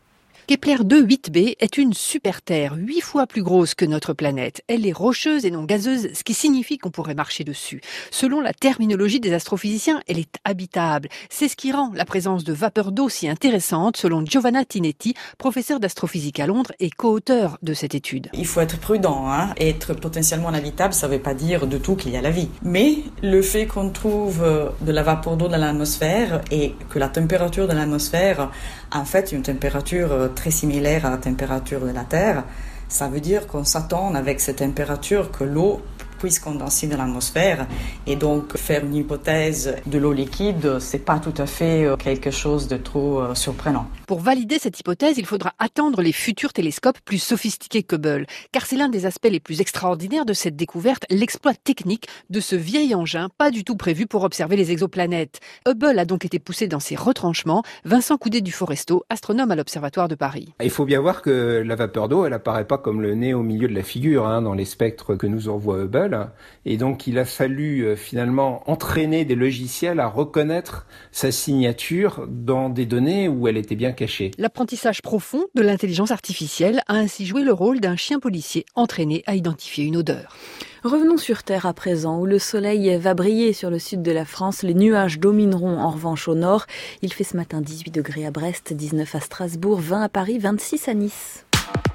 Kepler deux huit b est une super Terre, huit fois plus grosse que notre planète. Elle est rocheuse et non gazeuse, ce qui signifie qu'on pourrait marcher dessus. Selon la terminologie des astrophysiciens, elle est habitable. C'est ce qui rend la présence de vapeur d'eau si intéressante, selon Giovanna Tinetti, professeure d'astrophysique à Londres et co-auteur de cette étude. Il faut être prudent, hein. Être potentiellement habitable, ça ne veut pas dire du tout qu'il y a la vie. Mais le fait qu'on trouve de la vapeur d'eau dans l'atmosphère et que la température de l'atmosphère, en fait, une température très similaire à la température de la Terre, ça veut dire qu'on s'attend avec cette température que l'eau puisse condenser dans l'atmosphère et donc faire une hypothèse de l'eau liquide, c'est pas tout à fait quelque chose de trop surprenant. Pour valider cette hypothèse, il faudra attendre les futurs télescopes plus sophistiqués qu'Hubble, car c'est l'un des aspects les plus extraordinaires de cette découverte, l'exploit technique de ce vieil engin pas du tout prévu pour observer les exoplanètes. Hubble a donc été poussé dans ses retranchements. Vincent Coudet du Foresto, astronome à l'Observatoire de Paris. Il faut bien voir que la vapeur d'eau, elle apparaît pas comme le nez au milieu de la figure hein, dans les spectres que nous envoie Hubble. Et donc, il a fallu euh, finalement entraîner des logiciels à reconnaître sa signature dans des données où elle était bien cachée. L'apprentissage profond de l'intelligence artificielle a ainsi joué le rôle d'un chien policier entraîné à identifier une odeur. Revenons sur Terre à présent, où le soleil va briller sur le sud de la France. Les nuages domineront en revanche au nord. Il fait ce matin dix-huit degrés à Brest, dix-neuf à Strasbourg, vingt à Paris, vingt-six à Nice.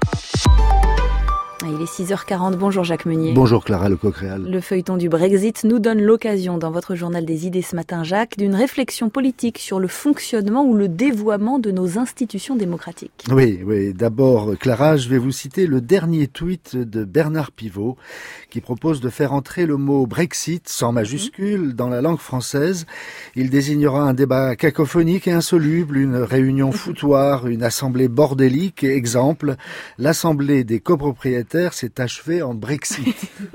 Il est six heures quarante. Bonjour Jacques Meunier. Bonjour Clara Lecoq-Réal. Le feuilleton du Brexit nous donne l'occasion, dans votre journal des idées ce matin, Jacques, d'une réflexion politique sur le fonctionnement ou le dévoiement de nos institutions démocratiques. Oui, oui. D'abord, Clara, je vais vous citer le dernier tweet de Bernard Pivot qui propose de faire entrer le mot Brexit, sans majuscule, mmh. dans la langue française. Il désignera un débat cacophonique et insoluble, une réunion foutoir, une assemblée bordélique. Exemple, l'assemblée des copropriétaires s'est achevé en Brexit.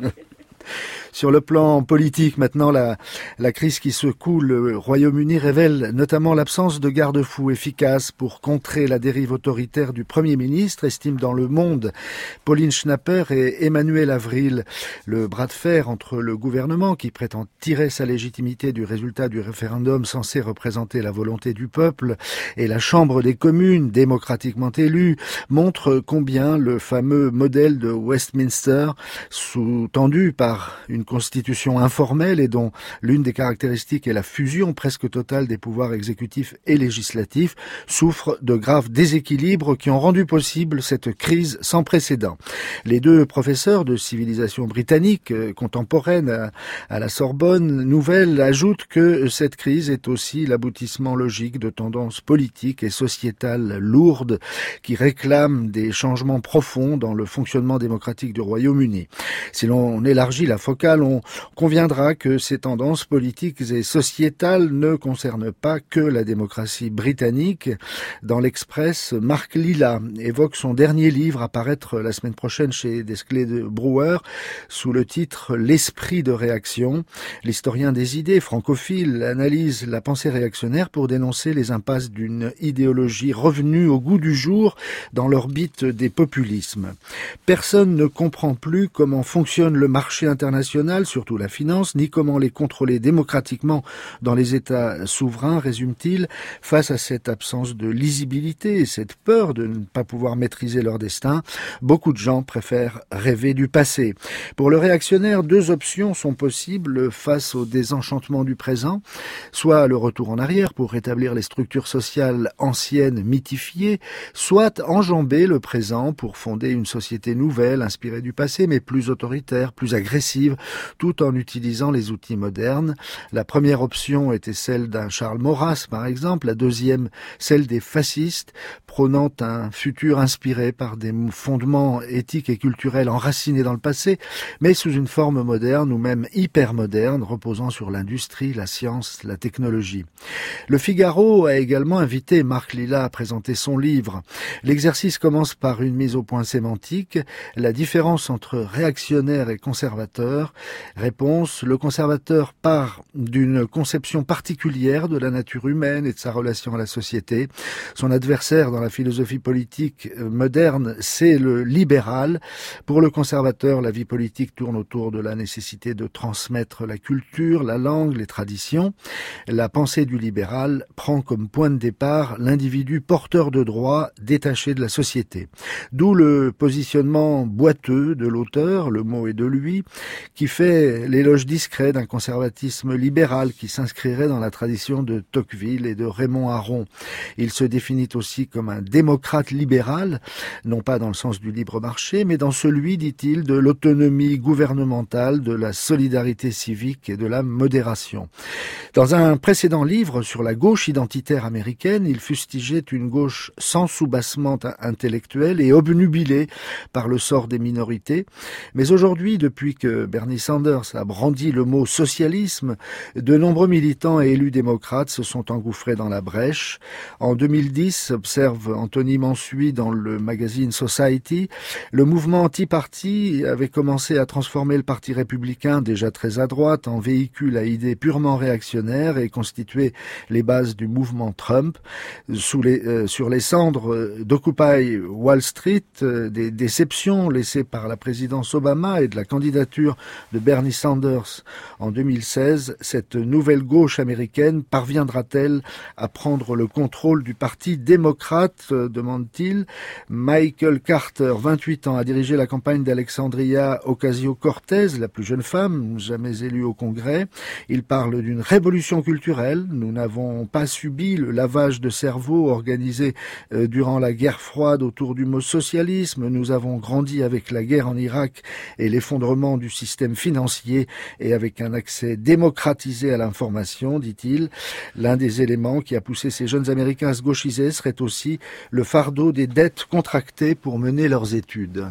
Sur le plan politique, maintenant, la, la crise qui secoue le Royaume-Uni révèle notamment l'absence de garde-fous efficaces pour contrer la dérive autoritaire du Premier ministre, estime dans Le Monde Pauline Schnapper et Emmanuel Avril. Le bras de fer entre le gouvernement, qui prétend tirer sa légitimité du résultat du référendum censé représenter la volonté du peuple, et la Chambre des communes, démocratiquement élue, montre combien le fameux modèle de Westminster, sous-tendu par une constitution informelle et dont l'une des caractéristiques est la fusion presque totale des pouvoirs exécutifs et législatifs, souffre de graves déséquilibres qui ont rendu possible cette crise sans précédent. Les deux professeurs de civilisation britannique euh, contemporaine à, à la Sorbonne Nouvelle ajoutent que cette crise est aussi l'aboutissement logique de tendances politiques et sociétales lourdes qui réclament des changements profonds dans le fonctionnement démocratique du Royaume-Uni. Si l'on élargit la focale, on conviendra que ces tendances politiques et sociétales ne concernent pas que la démocratie britannique. Dans l'Express, Marc Lilla évoque son dernier livre à paraître la semaine prochaine chez Desclés Brouwer sous le titre « L'esprit de réaction ». L'historien des idées francophile analyse la pensée réactionnaire pour dénoncer les impasses d'une idéologie revenue au goût du jour dans l'orbite des populismes. Personne ne comprend plus comment fonctionne le marché international, surtout la finance, ni comment les contrôler démocratiquement dans les États souverains, résume-t-il, face à cette absence de lisibilité et cette peur de ne pas pouvoir maîtriser leur destin. Beaucoup de gens préfèrent rêver du passé. Pour le réactionnaire, deux options sont possibles face au désenchantement du présent, soit le retour en arrière pour rétablir les structures sociales anciennes mythifiées, soit enjamber le présent pour fonder une société nouvelle, inspirée du passé, mais plus autoritaire, plus agressive, tout en utilisant les outils modernes. La première option était celle d'un Charles Maurras, par exemple, la deuxième, celle des fascistes, prônant un futur inspiré par des fondements éthiques et culturels enracinés dans le passé, mais sous une forme moderne ou même hyper moderne, reposant sur l'industrie, la science, la technologie. Le Figaro a également invité Marc Lilla à présenter son livre. L'exercice commence par une mise au point sémantique. La différence entre réactionnaire et conservateur conservateur? Réponse, le conservateur part d'une conception particulière de la nature humaine et de sa relation à la société. Son adversaire dans la philosophie politique moderne, c'est le libéral. Pour le conservateur, la vie politique tourne autour de la nécessité de transmettre la culture, la langue, les traditions. La pensée du libéral prend comme point de départ l'individu porteur de droits détaché de la société. D'où le positionnement boiteux de l'auteur, le mot est de lui, qui fait l'éloge discret d'un conservatisme libéral qui s'inscrirait dans la tradition de Tocqueville et de Raymond Aron. Il se définit aussi comme un démocrate libéral, non pas dans le sens du libre marché, mais dans celui, dit-il, de l'autonomie gouvernementale, de la solidarité civique et de la modération. Dans un précédent livre sur la gauche identitaire américaine, il fustigeait une gauche sans soubassement intellectuel et obnubilée par le sort des minorités. Mais aujourd'hui, depuis que Bernie Sanders a brandi le mot socialisme, de nombreux militants et élus démocrates se sont engouffrés dans la brèche. En deux mille dix, observe Anthony Mansuy dans le magazine Society, le mouvement anti-parti avait commencé à transformer le parti républicain, déjà très à droite, en véhicule à idées purement réactionnaires et constituer les bases du mouvement Trump. Sous les, euh, sur les cendres d'Occupy Wall Street, euh, des déceptions laissées par la présidence Obama et de la candidature de Bernie Sanders en deux mille seize, cette nouvelle gauche américaine parviendra-t-elle à prendre le contrôle du parti démocrate, euh, demande-t-il. Michael Carter, vingt-huit ans, a dirigé la campagne d'Alexandria Ocasio-Cortez, la plus jeune femme jamais élue au Congrès. Il parle d'une révolution culturelle. Nous n'avons pas subi le lavage de cerveau organisé euh, durant la guerre froide autour du mot socialisme. Nous avons grandi avec la guerre en Irak et l'effondrement du système financier et avec un accès démocratisé à l'information, dit-il. L'un des éléments qui a poussé ces jeunes Américains à se gauchiser serait aussi le fardeau des dettes contractées pour mener leurs études.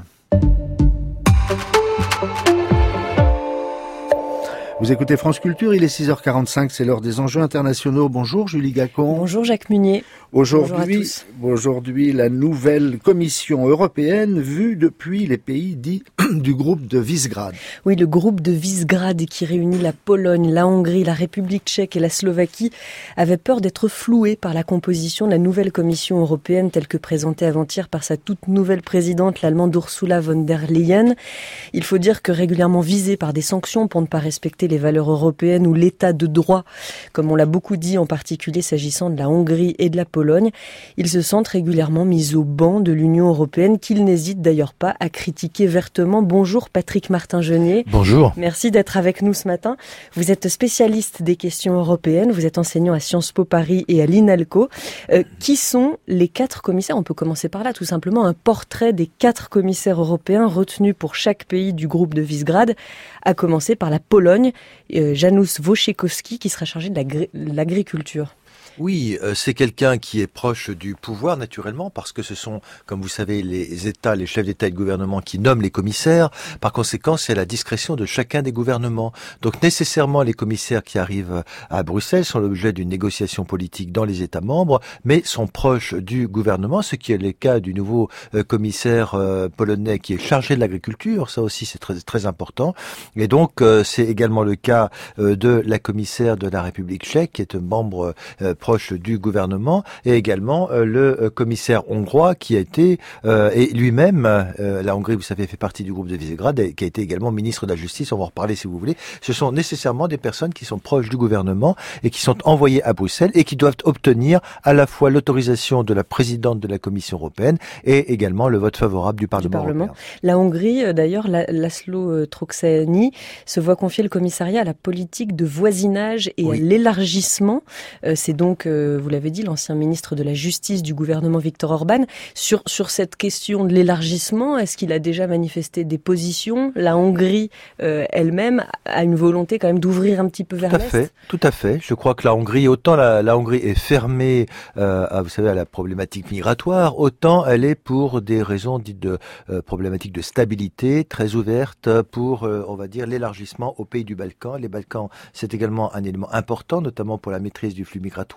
Vous écoutez France Culture, il est six heures quarante-cinq, c'est l'heure des enjeux internationaux. Bonjour Julie Gacon. Bonjour Jacques Munier. Aujourd'hui, aujourd'hui, la nouvelle Commission européenne vue depuis les pays dits du groupe de Visegrad. Oui, le groupe de Visegrad qui réunit la Pologne, la Hongrie, la République tchèque et la Slovaquie avait peur d'être floué par la composition de la nouvelle Commission européenne telle que présentée avant-hier par sa toute nouvelle présidente, l'allemande Ursula von der Leyen. Il faut dire que régulièrement visée par des sanctions pour ne pas respecter les valeurs européennes ou l'état de droit, comme on l'a beaucoup dit, en particulier s'agissant de la Hongrie et de la Pologne, ils se sentent régulièrement mis au banc de l'Union européenne, qu'ils n'hésitent d'ailleurs pas à critiquer vertement. Bonjour Patrick Martin-Genier. Bonjour. Merci d'être avec nous ce matin. Vous êtes spécialiste des questions européennes, vous êtes enseignant à Sciences Po Paris et à l'INALCO. Euh, qui sont les quatre commissaires ? On peut commencer par là, tout simplement, un portrait des quatre commissaires européens retenus pour chaque pays du groupe de Visegrad, à commencer par la Pologne, euh, Janusz Wojciechowski, qui sera chargé de l'agri- l'agriculture. Oui, euh, c'est quelqu'un qui est proche du pouvoir, naturellement, parce que ce sont, comme vous savez, les États, les chefs d'État et de gouvernement qui nomment les commissaires. Par conséquent, c'est à la discrétion de chacun des gouvernements. Donc, nécessairement, les commissaires qui arrivent à Bruxelles sont l'objet d'une négociation politique dans les États membres, mais sont proches du gouvernement, ce qui est le cas du nouveau euh, commissaire euh, polonais qui est chargé de l'agriculture. Ça aussi, c'est très, très important. Et donc, euh, c'est également le cas euh, de la commissaire de la République tchèque, qui est un membre euh, proche du gouvernement, et également euh, le euh, commissaire hongrois qui a été, euh, et lui-même, euh, la Hongrie, vous savez, fait partie du groupe de Visegrad, et qui a été également ministre de la Justice, on va en reparler si vous voulez. Ce sont nécessairement des personnes qui sont proches du gouvernement et qui sont envoyées à Bruxelles et qui doivent obtenir à la fois l'autorisation de la présidente de la Commission européenne et également le vote favorable du Parlement, du Parlement. européen. La Hongrie, d'ailleurs, Laszlo Troczani se voit confier le commissariat à la politique de voisinage et oui. à l'élargissement. Euh, c'est donc Donc, euh, vous l'avez dit, l'ancien ministre de la Justice du gouvernement Viktor Orban. Sur, sur cette question de l'élargissement, est-ce qu'il a déjà manifesté des positions ? La Hongrie euh, elle-même a une volonté quand même d'ouvrir un petit peu vers l'Est ? Tout à fait, tout à fait. Je crois que la Hongrie, autant la, la Hongrie est fermée euh, à, vous savez, à la problématique migratoire, autant elle est pour des raisons dites de euh, problématiques de stabilité, très ouverte pour, euh, on va dire, l'élargissement aux pays du Balkan. Les Balkans, c'est également un élément important, notamment pour la maîtrise du flux migratoire.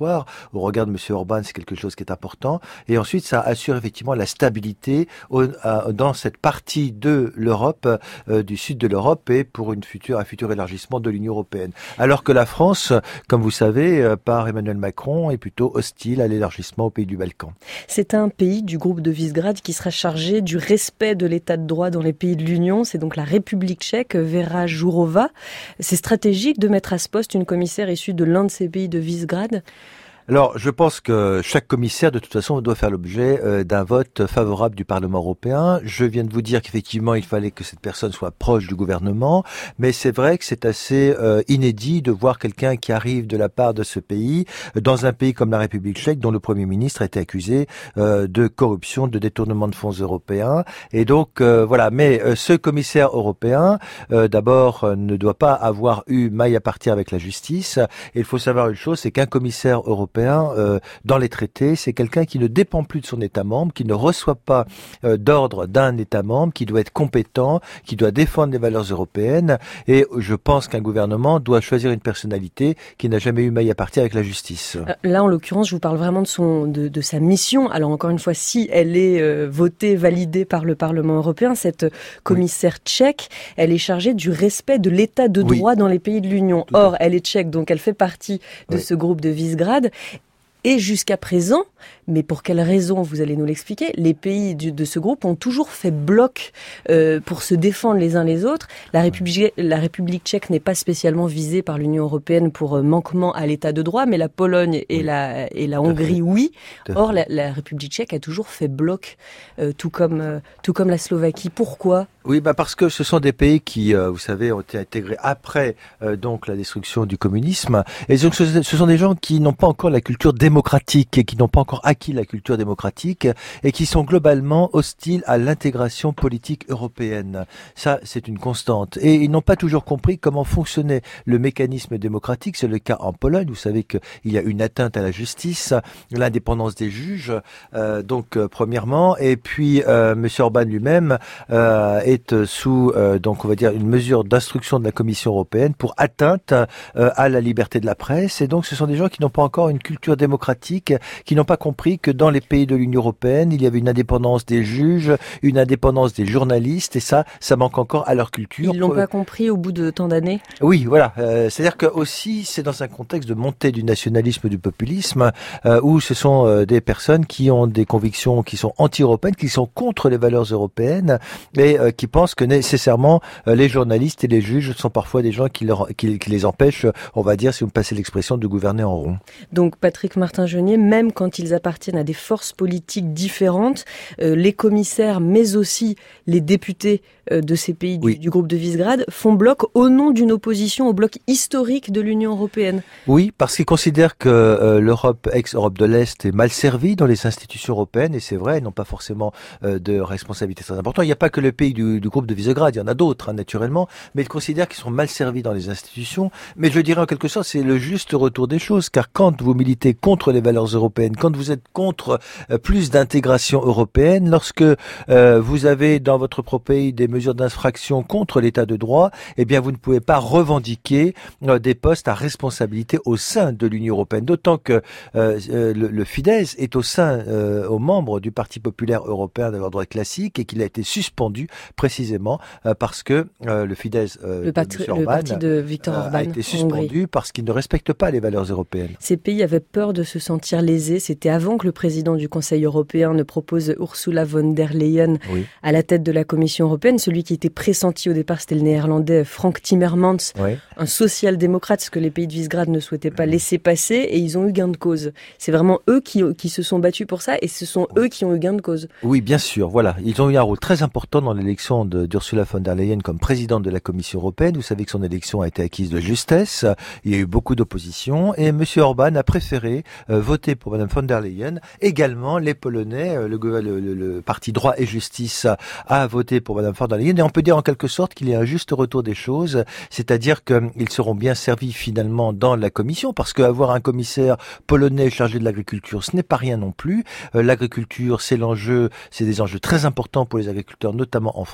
territoire. Au regard de M. Orban, c'est quelque chose qui est important. Et ensuite, ça assure effectivement la stabilité au, à, dans cette partie de l'Europe, euh, du sud de l'Europe, et pour une future, un futur élargissement de l'Union européenne. Alors que la France, comme vous savez, euh, par Emmanuel Macron, est plutôt hostile à l'élargissement aux pays du Balkan. C'est un pays du groupe de Visegrad qui sera chargé du respect de l'état de droit dans les pays de l'Union. C'est donc la République tchèque, Vera Jourova. C'est stratégique de mettre à ce poste une commissaire issue de l'un de ces pays de Visegrad ? Alors, je pense que chaque commissaire, de toute façon, doit faire l'objet euh, d'un vote favorable du Parlement européen. Je viens de vous dire qu'effectivement, il fallait que cette personne soit proche du gouvernement, mais c'est vrai que c'est assez euh, inédit de voir quelqu'un qui arrive de la part de ce pays, dans un pays comme la République tchèque, dont le Premier ministre a été accusé euh, de corruption, de détournement de fonds européens. Et donc, euh, voilà. Mais euh, ce commissaire européen, euh, d'abord, euh, ne doit pas avoir eu maille à partir avec la justice. Et il faut savoir une chose, c'est qu'un commissaire européen, Euh, dans les traités, c'est quelqu'un qui ne dépend plus de son État membre, qui ne reçoit pas euh, d'ordre d'un État membre, qui doit être compétent, qui doit défendre les valeurs européennes. Et je pense qu'un gouvernement doit choisir une personnalité qui n'a jamais eu maille à partir avec la justice. Là, en l'occurrence, je vous parle vraiment de son, de, de sa mission. Alors encore une fois, si elle est euh, votée, validée par le Parlement européen, cette commissaire oui. tchèque, elle est chargée du respect de l'état de droit oui. dans les pays de l'Union. Tout Or, elle est tchèque, donc elle fait partie de oui. ce groupe de Visegrad. Et jusqu'à présent, mais pour quelles raisons, vous allez nous l'expliquer, les pays du, de ce groupe ont toujours fait bloc euh, pour se défendre les uns les autres. La République, la République tchèque n'est pas spécialement visée par l'Union européenne pour euh, manquement à l'état de droit, mais la Pologne et, oui. la, et la Hongrie, oui. Or, la, la République tchèque a toujours fait bloc, euh, tout, comme, euh, tout comme la Slovaquie. Pourquoi ? Oui, bah parce que ce sont des pays qui, euh, vous savez, ont été intégrés après euh, donc la destruction du communisme. Et donc, ce, ce sont des gens qui n'ont pas encore la culture démocratique et qui n'ont pas encore acquis la culture démocratique et qui sont globalement hostiles à l'intégration politique européenne. Ça, c'est une constante. Et ils n'ont pas toujours compris comment fonctionnait le mécanisme démocratique. C'est le cas en Pologne. Vous savez qu'il y a une atteinte à la justice, l'indépendance des juges, euh, donc euh, premièrement. Et puis, euh, M. Orban lui-même euh, est sous euh, donc on va dire une mesure d'instruction de la Commission européenne pour atteinte euh, à la liberté de la presse. Et donc ce sont des gens qui n'ont pas encore une culture démocratique, qui n'ont pas compris que dans les pays de l'Union européenne, il y avait une indépendance des juges, une indépendance des journalistes, et ça, ça manque encore à leur culture. Ils l'ont pas compris au bout de tant d'années. Oui, voilà. Euh, c'est-à-dire que aussi c'est dans un contexte de montée du nationalisme, du populisme, euh, où ce sont euh, des personnes qui ont des convictions qui sont anti-européennes, qui sont contre les valeurs européennes et euh, qui pensent que nécessairement euh, les journalistes et les juges sont parfois des gens qui, leur, qui, qui les empêchent, on va dire, si vous me passez l'expression, de gouverner en rond. Donc Patrick Martin-Genier, même quand ils appartiennent à des forces politiques différentes, euh, les commissaires, mais aussi les députés euh, de ces pays du, oui. du groupe de Visegrad font bloc au nom d'une opposition au bloc historique de l'Union européenne. Oui, parce qu'ils considèrent que euh, l'Europe, ex-Europe de l'Est, est mal servie dans les institutions européennes, et c'est vrai, ils n'ont pas forcément euh, de responsabilité très importante. Il n'y a pas que le pays du, du groupe de Visegrad, il y en a d'autres, hein, naturellement, mais ils considèrent qu'ils sont mal servis dans les institutions. Mais je dirais en quelque sorte, c'est le juste retour des choses, car quand vous militez contre les valeurs européennes, quand vous êtes contre euh, plus d'intégration européenne, lorsque euh, vous avez dans votre propre pays des mesures d'infraction contre l'état de droit, eh bien vous ne pouvez pas revendiquer euh, des postes à responsabilité au sein de l'Union européenne. D'autant que euh, euh, le, le Fidesz est au sein, euh, aux membres du Parti populaire européen de droit classique, et qu'il a été suspendu précisément euh, parce que euh, le Fidesz, euh, le, patri- de Orban, le parti de Viktor Orban, euh, a été suspendu parce qu'il ne respecte pas les valeurs européennes. Ces pays avaient peur de se sentir lésés. C'était avant que le président du Conseil européen ne propose Ursula von der Leyen oui. à la tête de la Commission européenne. Celui qui était pressenti au départ, c'était le néerlandais Frank Timmermans, oui. un social-démocrate, ce que les pays de Visegrad ne souhaitaient pas laisser passer, et ils ont eu gain de cause. C'est vraiment eux qui, qui se sont battus pour ça, et ce sont eux qui ont eu gain de cause. Oui, bien sûr, voilà. Ils ont eu un rôle très important dans l'élection de, d'Ursula von der Leyen comme présidente de la Commission européenne. Vous savez que son élection a été acquise de justesse. Il y a eu beaucoup d'opposition, et M. Orban a préféré euh, voter pour Mme von der Leyen. Également, les Polonais, euh, le, le, le, le parti droit et justice a voté pour Mme von der Leyen. Et on peut dire en quelque sorte qu'il y a un juste retour des choses, c'est-à-dire qu'ils seront bien servis finalement dans la Commission, parce qu'avoir un commissaire polonais chargé de l'agriculture, ce n'est pas rien non plus. Euh, l'agriculture, c'est l'enjeu, c'est des enjeux très importants pour les agriculteurs, notamment en France.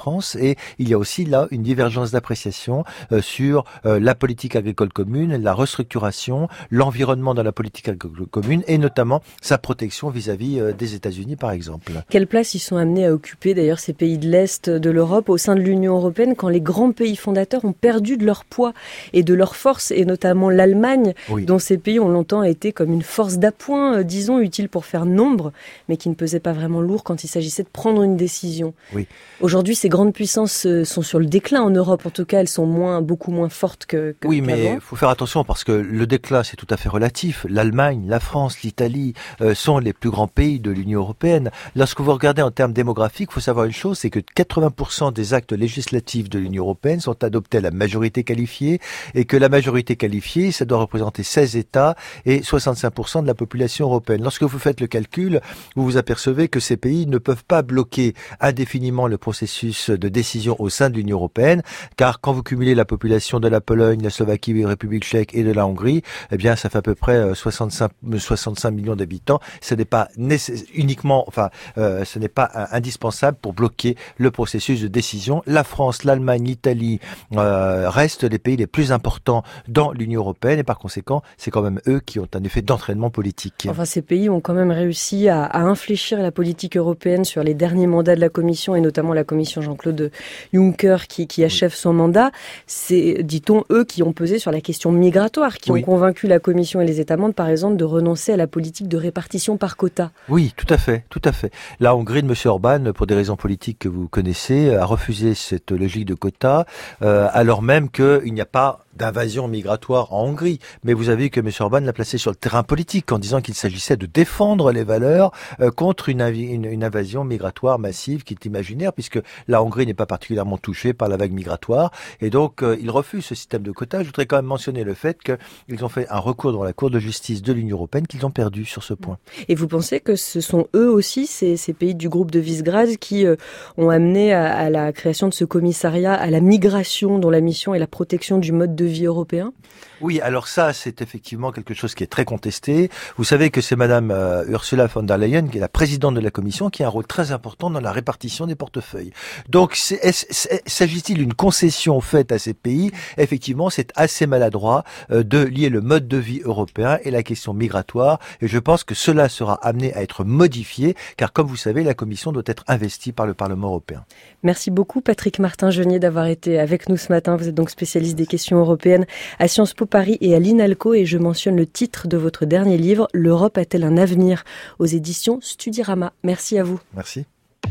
France, et il y a aussi là une divergence d'appréciation euh, sur euh, la politique agricole commune, la restructuration, l'environnement dans la politique agricole commune, et notamment sa protection vis-à-vis euh, des États-Unis, par exemple. Quelle place ils sont amenés à occuper, d'ailleurs, ces pays de l'Est de l'Europe au sein de l'Union européenne, quand les grands pays fondateurs ont perdu de leur poids et de leur force, et notamment l'Allemagne, oui. dont ces pays ont longtemps été comme une force d'appoint, euh, disons, utile pour faire nombre, mais qui ne pesait pas vraiment lourd quand il s'agissait de prendre une décision. Oui. Aujourd'hui, ces grandes puissances euh, sont sur le déclin en Europe. En tout cas, elles sont moins, beaucoup moins fortes que, que Oui, qu'avant. Mais il faut faire attention parce que le déclin, c'est tout à fait relatif. L'Allemagne, la France, l'Italie euh, sont les plus grands pays de l'Union européenne. Lorsque vous regardez en termes démographiques, il faut savoir une chose, c'est que quatre-vingts pour cent des actes législatifs de l'Union européenne sont adoptés à la majorité qualifiée, et que la majorité qualifiée, ça doit représenter seize États et soixante-cinq pour cent de la population européenne. Lorsque vous faites le calcul, vous vous apercevez que ces pays ne peuvent pas bloquer indéfiniment le processus de décision au sein de l'Union européenne, car quand vous cumulez la population de la Pologne, la Slovaquie, la République tchèque et de la Hongrie, eh bien, ça fait à peu près soixante-cinq, soixante-cinq millions d'habitants. Ce n'est pas nécess- uniquement, enfin, euh, ce n'est pas euh, indispensable pour bloquer le processus de décision. La France, l'Allemagne, l'Italie euh, restent les pays les plus importants dans l'Union européenne, et par conséquent, c'est quand même eux qui ont un effet d'entraînement politique. Enfin, ces pays ont quand même réussi à, à infléchir la politique européenne sur les derniers mandats de la Commission, et notamment la Commission Jean-Claude Juncker qui, qui achève oui. son mandat. C'est, dit-on, eux qui ont pesé sur la question migratoire, qui oui. ont convaincu la Commission et les États membres, par exemple, de renoncer à la politique de répartition par quota. Oui, tout à fait, tout à fait. La Hongrie de M. Orban, pour des raisons politiques que vous connaissez, a refusé cette logique de quota, euh, alors même qu'il n'y a pas d'invasion migratoire en Hongrie. Mais vous avez vu que M. Orban l'a placé sur le terrain politique en disant qu'il s'agissait de défendre les valeurs euh, contre une, invi- une, une invasion migratoire massive qui est imaginaire, puisque la Hongrie n'est pas particulièrement touchée par la vague migratoire. Et donc, euh, il refuse ce système de quotas. Je voudrais quand même mentionner le fait qu'ils ont fait un recours devant la Cour de justice de l'Union européenne, qu'ils ont perdu sur ce point. Et vous pensez que ce sont eux aussi, ces, ces pays du groupe de Visegrad, qui euh, ont amené à, à la création de ce commissariat à la migration, dont la mission est la protection du mode de vie européen? Oui, alors ça, c'est effectivement quelque chose qui est très contesté. Vous savez que c'est Madame euh, Ursula von der Leyen, qui est la présidente de la Commission, qui a un rôle très important dans la répartition des portefeuilles. Donc, c'est, est, est, s'agit-il d'une concession faite à ces pays? Effectivement, c'est assez maladroit euh, de lier le mode de vie européen et la question migratoire. Et je pense que cela sera amené à être modifié, car comme vous savez, la Commission doit être investie par le Parlement européen. Merci beaucoup, Patrick Martin-Genier, d'avoir été avec nous ce matin. Vous êtes donc spécialiste des questions européennes à Sciences Po Paris et à l'INALCO, et je mentionne le titre de votre dernier livre, L'Europe a-t-elle un avenir, aux éditions Studirama. Merci à vous. Merci.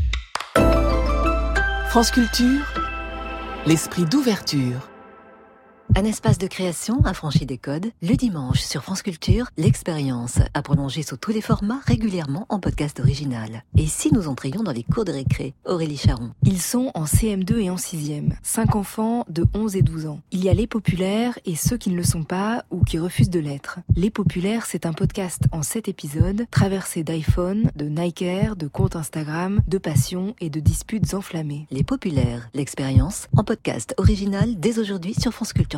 France Culture, l'esprit d'ouverture. Un espace de création affranchi des codes, le dimanche sur France Culture, l'expérience à prolonger sous tous les formats régulièrement en podcast original. Et si nous entrions dans les cours de récré, Aurélie Charon? Ils sont en C M deux et en sixième, cinq enfants de onze et douze ans. Il y a les populaires et ceux qui ne le sont pas ou qui refusent de l'être. Les populaires, c'est un podcast en sept épisodes, traversé d'iPhone, de Nike Air, de comptes Instagram, de passion et de disputes enflammées. Les populaires, l'expérience en podcast original dès aujourd'hui sur France Culture.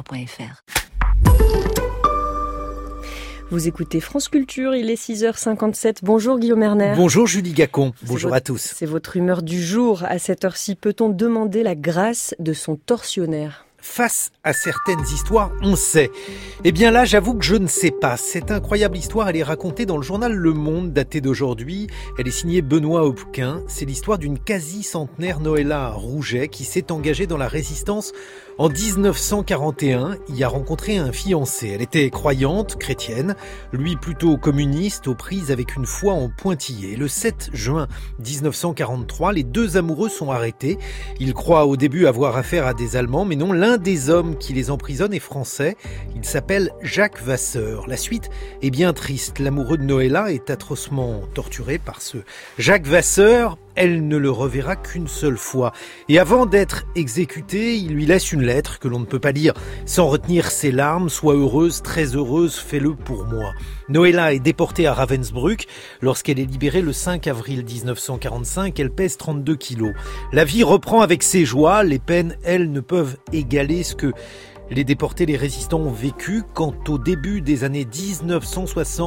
Vous écoutez France Culture, il est six heures cinquante-sept. Bonjour Guillaume Erner. Bonjour Julie Gacon, bonjour votre, à tous. C'est votre humeur du jour. À cette heure-ci, peut-on demander la grâce de son tortionnaire ? Face à certaines histoires, on sait. Eh bien là, j'avoue que je ne sais pas. Cette incroyable histoire, elle est racontée dans le journal Le Monde, daté d'aujourd'hui. Elle est signée Benoît Hopquin. C'est l'histoire d'une quasi-centenaire Noëlla Rouget qui s'est engagée dans la résistance en dix-neuf cent quarante et un. Y a rencontré un fiancé. Elle était croyante, chrétienne, lui plutôt communiste, aux prises avec une foi en pointillé. Le sept juin dix-neuf cent quarante-trois, les deux amoureux sont arrêtés. Ils croient au début avoir affaire à des Allemands, mais non, l'un des hommes qui les emprisonne est français. Il s'appelle Jacques Vasseur. La suite est bien triste. L'amoureux de Noëlla est atrocement torturé par ce Jacques Vasseur. Elle ne le reverra qu'une seule fois. Et avant d'être exécuté, il lui laisse une lettre que l'on ne peut pas lire sans retenir ses larmes. Sois heureuse, très heureuse, fais-le pour moi. Noëlla est déportée à Ravensbrück. Lorsqu'elle est libérée le cinq avril dix-neuf cent quarante-cinq, elle pèse trente-deux kilos. La vie reprend avec ses joies. Les peines, elles, ne peuvent égaler ce que les déportés, les résistants ont vécu. Quand au début des années dix-neuf cent soixante,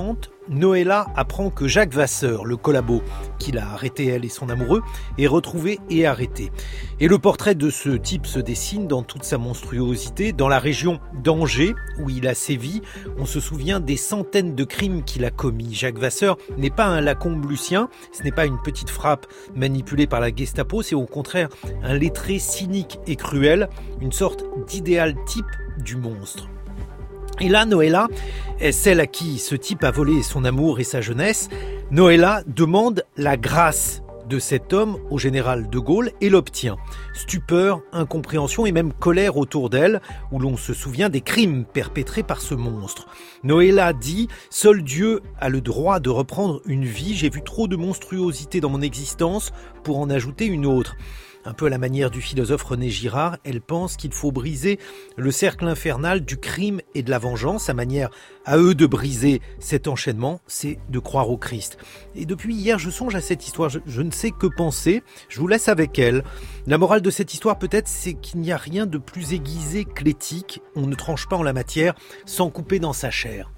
Noëlla apprend que Jacques Vasseur, le collabo qui l'a arrêté elle et son amoureux, est retrouvé et arrêté. Et le portrait de ce type se dessine dans toute sa monstruosité. Dans la région d'Angers, où il a sévi, on se souvient des centaines de crimes qu'il a commis. Jacques Vasseur n'est pas un Lacombe lucien, ce n'est pas une petite frappe manipulée par la Gestapo, c'est au contraire un lettré cynique et cruel, une sorte d'idéal type du monstre. Et là, Noëlla est celle à qui ce type a volé son amour et sa jeunesse. Noëlla demande la grâce de cet homme au général de Gaulle et l'obtient. Stupeur, incompréhension et même colère autour d'elle, où l'on se souvient des crimes perpétrés par ce monstre. Noëlla dit « Seul Dieu a le droit de reprendre une vie, j'ai vu trop de monstruosité dans mon existence pour en ajouter une autre ». Un peu à la manière du philosophe René Girard, elle pense qu'il faut briser le cercle infernal du crime et de la vengeance. Sa manière à eux de briser cet enchaînement, c'est de croire au Christ. Et depuis hier, je songe à cette histoire, je, je ne sais que penser, je vous laisse avec elle. La morale de cette histoire peut-être, c'est qu'il n'y a rien de plus aiguisé que l'éthique. On ne tranche pas en la matière sans couper dans sa chair.